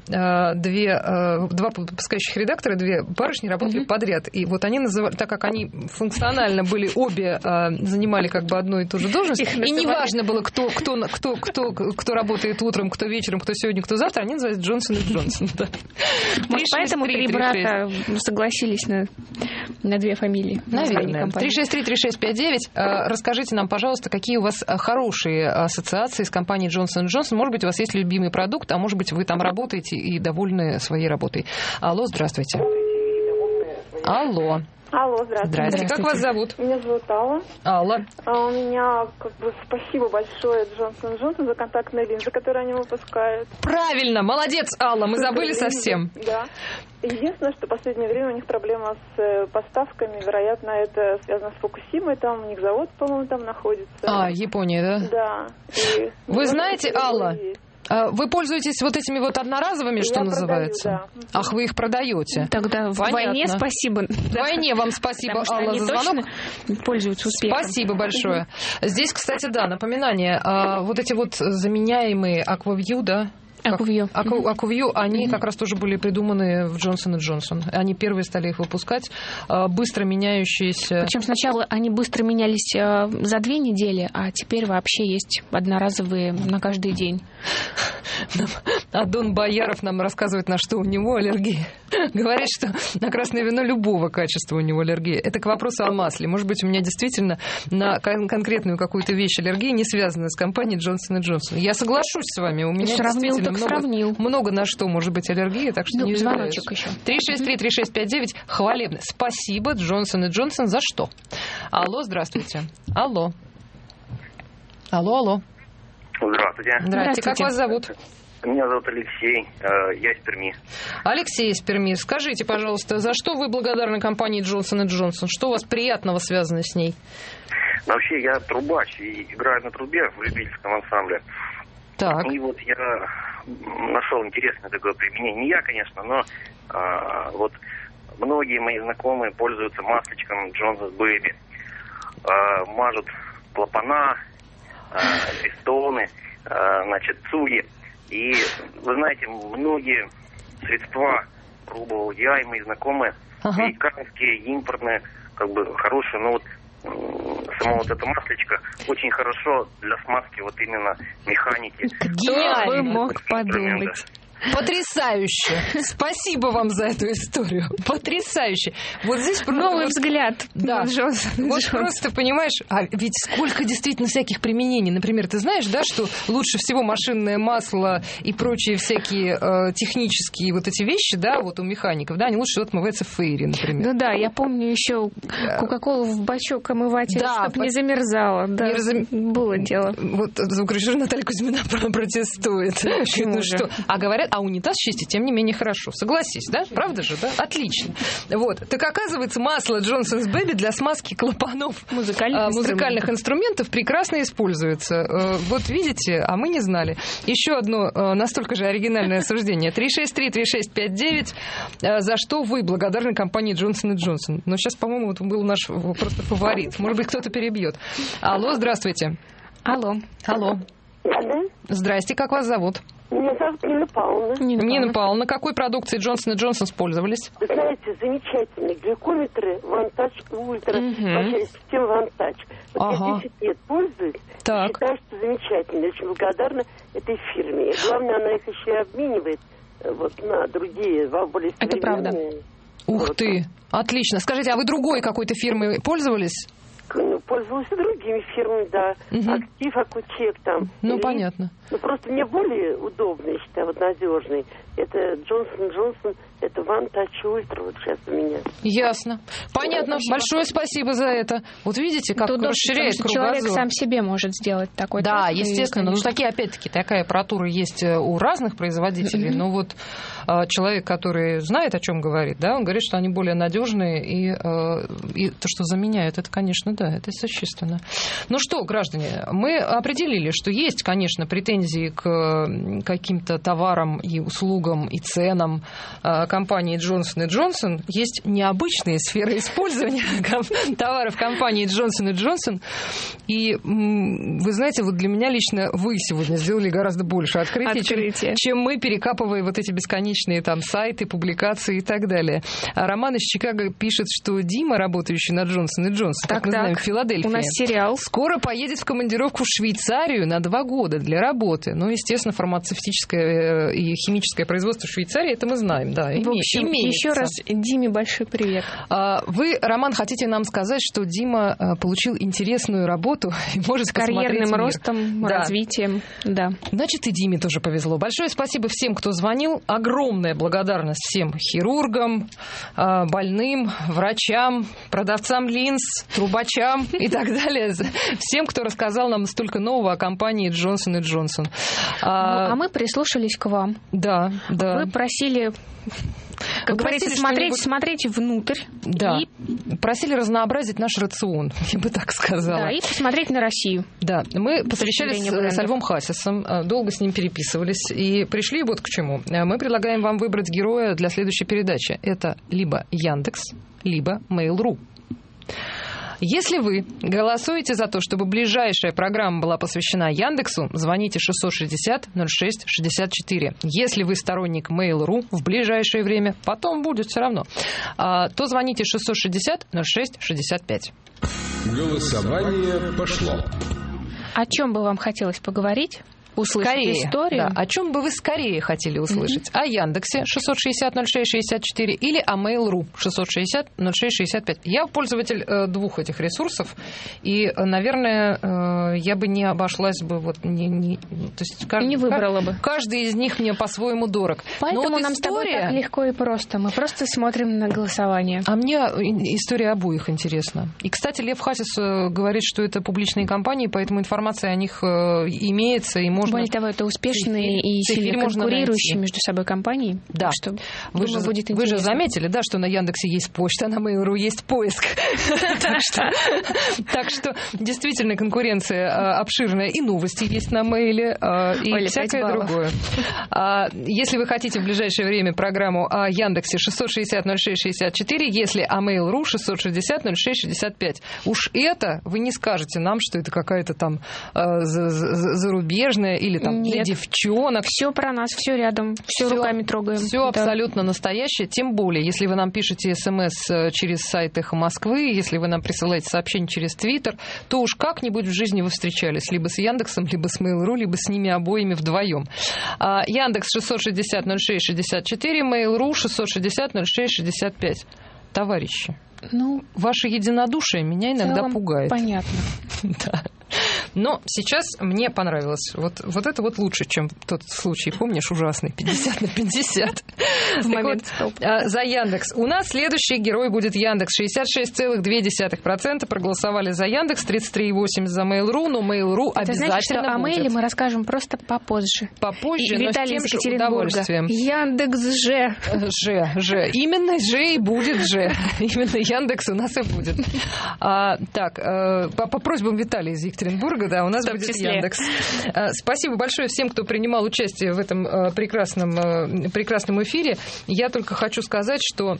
два выпускающих редактора, 2 барышни работали подряд. И вот они называли, так как они функционально были обе, занимали как бы одну и ту же должность, и неважно было, кто работает утром, кто вечером, кто сегодня, кто завтра, они называются Johnson & Johnson. Да. Может, поэтому 3 брата согласились на 2 фамилии. Наверное. 363-3659. Расскажите нам, пожалуйста, какие у вас хорошие ассоциации с компанией Johnson & Johnson. Может быть, у вас есть любимый продукт, а может быть, вы там работаете и довольны своей работой. Алло, здравствуйте. Алло. Алло, здравствуйте. Здравствуйте. Как вас зовут? Меня зовут Алла. Алла. У меня спасибо большое Johnson & Johnson за контактные линзы, которые они выпускают. Правильно, молодец, Алла, мы забыли совсем. Да. Единственное, что в последнее время у них проблема с поставками. Вероятно, это связано с Фукусимой. Там у них завод, по-моему, там находится. Япония, да? Да. Вы знаете, Алла, вы пользуетесь вот этими вот одноразовыми, что называется? Да. Ах, вы их продаете? Тогда в войне спасибо. Войне вам спасибо, Алла, за звонок. Пользуются успехом. Спасибо большое. Здесь, кстати, да, напоминание. Вот эти вот заменяемые Аквавью, да? Аквавью, они как раз тоже были придуманы в Johnson & Johnson. Они первые стали их выпускать, быстро меняющиеся. Причем сначала они быстро менялись за 2 недели, а теперь вообще есть одноразовые на каждый день. Адон Бояров нам рассказывает, на что у него аллергия. Говорит, что на красное вино любого качества у него аллергия. Это к вопросу о масле. Может быть, у меня действительно на конкретную какую-то вещь аллергия не связана с компанией Johnson & Johnson. Я соглашусь с вами. У меня действительно много на что может быть аллергия, так что не звоночек еще. 363-3659. Хвалебно. Спасибо Johnson & Johnson за что? Алло, здравствуйте. Алло. Здравствуйте. Здравствуйте. Как вас зовут? Меня зовут Алексей, я из Перми. Алексей из Перми, скажите, пожалуйста, за что вы благодарны компании Johnson & Johnson? Что у вас приятного связано с ней? Вообще, я трубач и играю на трубе в любительском ансамбле. Так. И вот я нашел интересное такое применение. Не я, конечно, но вот многие мои знакомые пользуются масличком Johnson's Baby. Мажут клапана, пистоны, значит, цуги. И, вы знаете, многие средства пробовал я и мои знакомые, американские, импортные, как бы хорошие, но вот само вот это маслечко очень хорошо для смазки вот именно механики. Кто бы мог подумать. Потрясающе! Спасибо вам за эту историю. Потрясающе. Вот здесь новый взгляд. Да. Вот просто понимаешь, а ведь сколько действительно всяких применений. Например, ты знаешь, да, что лучше всего машинное масло и прочие всякие технические вот эти вещи, да, вот у механиков, да, они лучше отмываются в фейре, например. Ну да, я помню еще Кока-колу в бачок омыватель, да, чтобы не замерзало. Да, было дело. Вот звукорежиссер Наталья Кузьмина протестует. Ну что? А говорят, а унитаз чистить, тем не менее, хорошо. Согласись, да? Правда же, да? Отлично. Вот. Так оказывается, масло Johnson's Baby для смазки клапанов музыкальных инструментов прекрасно используется. Вот видите, а мы не знали. Еще одно настолько же оригинальное суждение. 363-3659. За что вы благодарны компании Johnson & Johnson? Но сейчас, по-моему, это был наш просто фаворит. Может быть, кто-то перебьет. Алло, здравствуйте. Алло. Здрасте, как вас зовут? Меня зовут Нина Павловна. Нина Павловна, какой продукцией Johnson & Johnson пользовались? Вы знаете, замечательные глюкометры Vantage Ultra, вообще система Vantage. Вот я 10 лет пользуюсь, считаю, что замечательно, очень благодарна этой фирме. И главное, она их еще и обменивает вот, на другие, более современные. Это правда. Ух ты, отлично. Скажите, а вы другой какой-то фирмой пользовались? Пользовалась и другими фирмами, да. Актив, Акучек там. Ну, понятно. Ну, просто мне более удобно, я считаю, вот надежный. Это Johnson & Johnson, это Vantage Ultra, вот сейчас у меня. Ясно. Понятно. Большое спасибо за это. Вот видите, как расширяет кругозор. Человек сам себе может сделать такой тест. Да, естественно. Ну, такие, опять-таки, такая аппаратура есть у разных производителей. Но вот человек, который знает, о чем говорит, да, он говорит, что они более надежные, и то, что заменяют, это, конечно, да, это существенно. Ну что, граждане, мы определили, что есть, конечно, претензии к каким-то товарам и услугам и ценам компании Johnson & Johnson. Есть необычные сферы использования товаров компании Johnson & Johnson. И вы знаете, вот для меня лично вы сегодня сделали гораздо больше открытий, чем мы, перекапывая вот эти бесконечные там сайты, публикации и так далее. Роман из Чикаго пишет, что Дима, работающий на Johnson & Johnson, как мы знаем, в Филадельфии, у нас сериал, скоро поедет в командировку в Швейцарию на 2 года для работы. Ну, естественно, фармацевтическое и химическое производство в Швейцарии, это мы знаем, да. В общем, еще раз Диме большой привет. Вы, Роман, хотите нам сказать, что Дима получил интересную работу и может посмотреть карьерным мир. Ростом, развитием, да. Значит, и Диме тоже повезло. Большое спасибо всем, кто звонил. Огромная благодарность всем хирургам, больным, врачам, продавцам линз, трубачам и так далее. Всем, кто рассказал нам столько нового о компании Johnson & Johnson. А мы прислушались к вам. Да. Вы просили, как говорится, смотреть внутрь. Да. И просили разнообразить наш рацион, я бы так сказала. Да, и посмотреть на Россию. Да, мы посвящались с Львом Хасисом, долго с ним переписывались и пришли вот к чему. Мы предлагаем вам выбрать героя для следующей передачи. Это либо Яндекс, либо Mail.ru. Если вы голосуете за то, чтобы ближайшая программа была посвящена Яндексу, звоните 660-06-64. Если вы сторонник Mail.ru в ближайшее время, потом будет все равно, то звоните 660-06-65. Голосование пошло. О чем бы вам хотелось поговорить? Услышать историю. Да. О чем бы вы скорее хотели услышать? О Яндексе 660-06-64 или о Mail.ru 660-06-65. Я пользователь двух этих ресурсов, и, наверное, я бы не обошлась бы, не выбрала бы. Каждый из них мне по-своему дорог. Поэтому вот нам с тобой так легко и просто. Мы просто смотрим на голосование. А мне история обоих интересна. И, кстати, Лев Хасис говорит, что это публичные компании, поэтому информация о них имеется и может можно... Более того, это успешные и сильно конкурирующие между собой компании. Да. Что, вы же заметили, да, что на Яндексе есть почта, а на Mail.ru есть поиск. Так что действительно конкуренция обширная. И новости есть на Мейле, и всякое другое. Если вы хотите в ближайшее время программу о Яндексе, 660-06-64, если о Mail.ru, 660-06-65. Уж это вы не скажете нам, что это какая-то там зарубежная или там для девчонок. Все про нас, все рядом, все руками трогаем. Все абсолютно настоящее. Тем более, если вы нам пишете СМС через сайт «Эхо Москвы», если вы нам присылаете сообщение через Твиттер, то уж как-нибудь в жизни вы встречались либо с Яндексом, либо с Mail.ru, либо с ними обоими вдвоем. Яндекс 660-06-64, Mail.ru 660-06-65. Товарищи, ваше единодушие меня иногда пугает. Понятно. Да. Но сейчас мне понравилось. Вот это вот лучше, чем тот случай, помнишь, ужасный, 50/50. В момент стоп. За Яндекс. У нас следующий герой будет Яндекс. 66,2% проголосовали за Яндекс, 33,8% за Mail.ru, но Mail.ru обязательно значит, что о Mail мы расскажем просто попозже. Попозже, но с тем же удовольствием. Яндекс Ж. Ж. Именно Ж и будет Ж. Именно Яндекс у нас и будет. Так, по просьбам Виталия из Екатеринбурга, да, у нас будет Яндекс. Спасибо большое всем, кто принимал участие в этом прекрасном эфире. Я только хочу сказать, что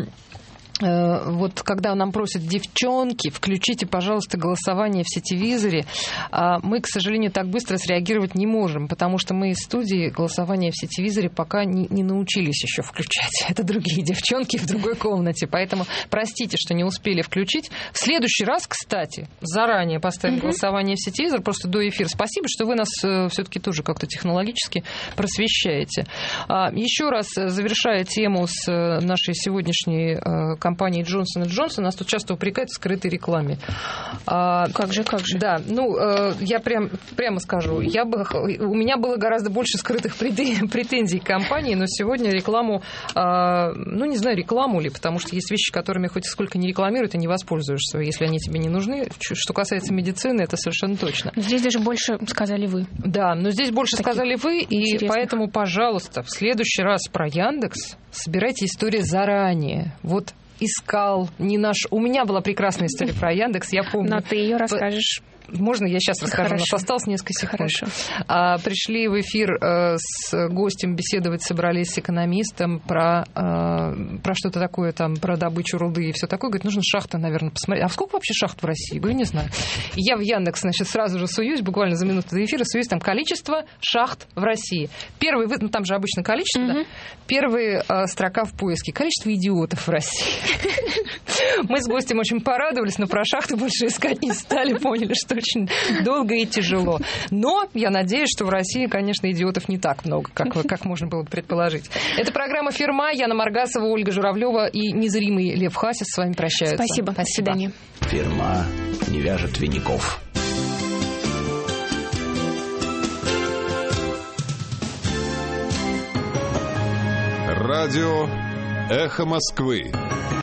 вот когда нам просят девчонки, включите, пожалуйста, голосование в сетевизоре, мы, к сожалению, так быстро среагировать не можем, потому что мы из студии голосование в сетевизоре пока не научились еще включать. Это другие девчонки в другой комнате, поэтому простите, что не успели включить. В следующий раз, кстати, заранее поставим голосование в сетевизор, просто до эфира. Спасибо, что вы нас все-таки тоже как-то технологически просвещаете. Еще раз, завершая тему с нашей сегодняшней компании Johnson & Johnson, нас тут часто упрекают в скрытой рекламе. Как же? Да, я прямо скажу, у меня было гораздо больше скрытых претензий к компании, но сегодня рекламу, не знаю, рекламу ли, потому что есть вещи, которыми хоть сколько не рекламируют, и не воспользуешься, если они тебе не нужны. Что касается медицины, это совершенно точно. Здесь даже больше сказали вы. Да, но здесь больше сказали вы, и поэтому, пожалуйста, в следующий раз про Яндекс собирайте истории заранее. Вот искал, не наш... У меня была прекрасная история про Яндекс, я помню. Но ты ее расскажешь. Можно я сейчас расскажу? Хорошо. У нас осталось несколько секунд. Хорошо. Пришли в эфир с гостем беседовать, собрались с экономистом про что-то такое, там, про добычу руды и все такое. Говорит, нужно шахты, наверное, посмотреть. А сколько вообще шахт в России? Говорю, не знаю. И я в Яндекс, значит, сразу же суюсь, буквально за минуту до эфира, суюсь, там количество шахт в России. Первый, там же обычно количество, да? Первая строка в поиске. Количество идиотов в России. Мы с гостем очень порадовались, но про шахты больше искать не стали, поняли, что очень долго и тяжело. Но я надеюсь, что в России, конечно, идиотов не так много, как можно было бы предположить. Это программа «Ферма». Яна Маргасова, Ольга Журавлева и незримый Лев Хасис с вами прощаются. Спасибо. До свидания. Ферма не вяжет веников. Радио «Эхо Москвы».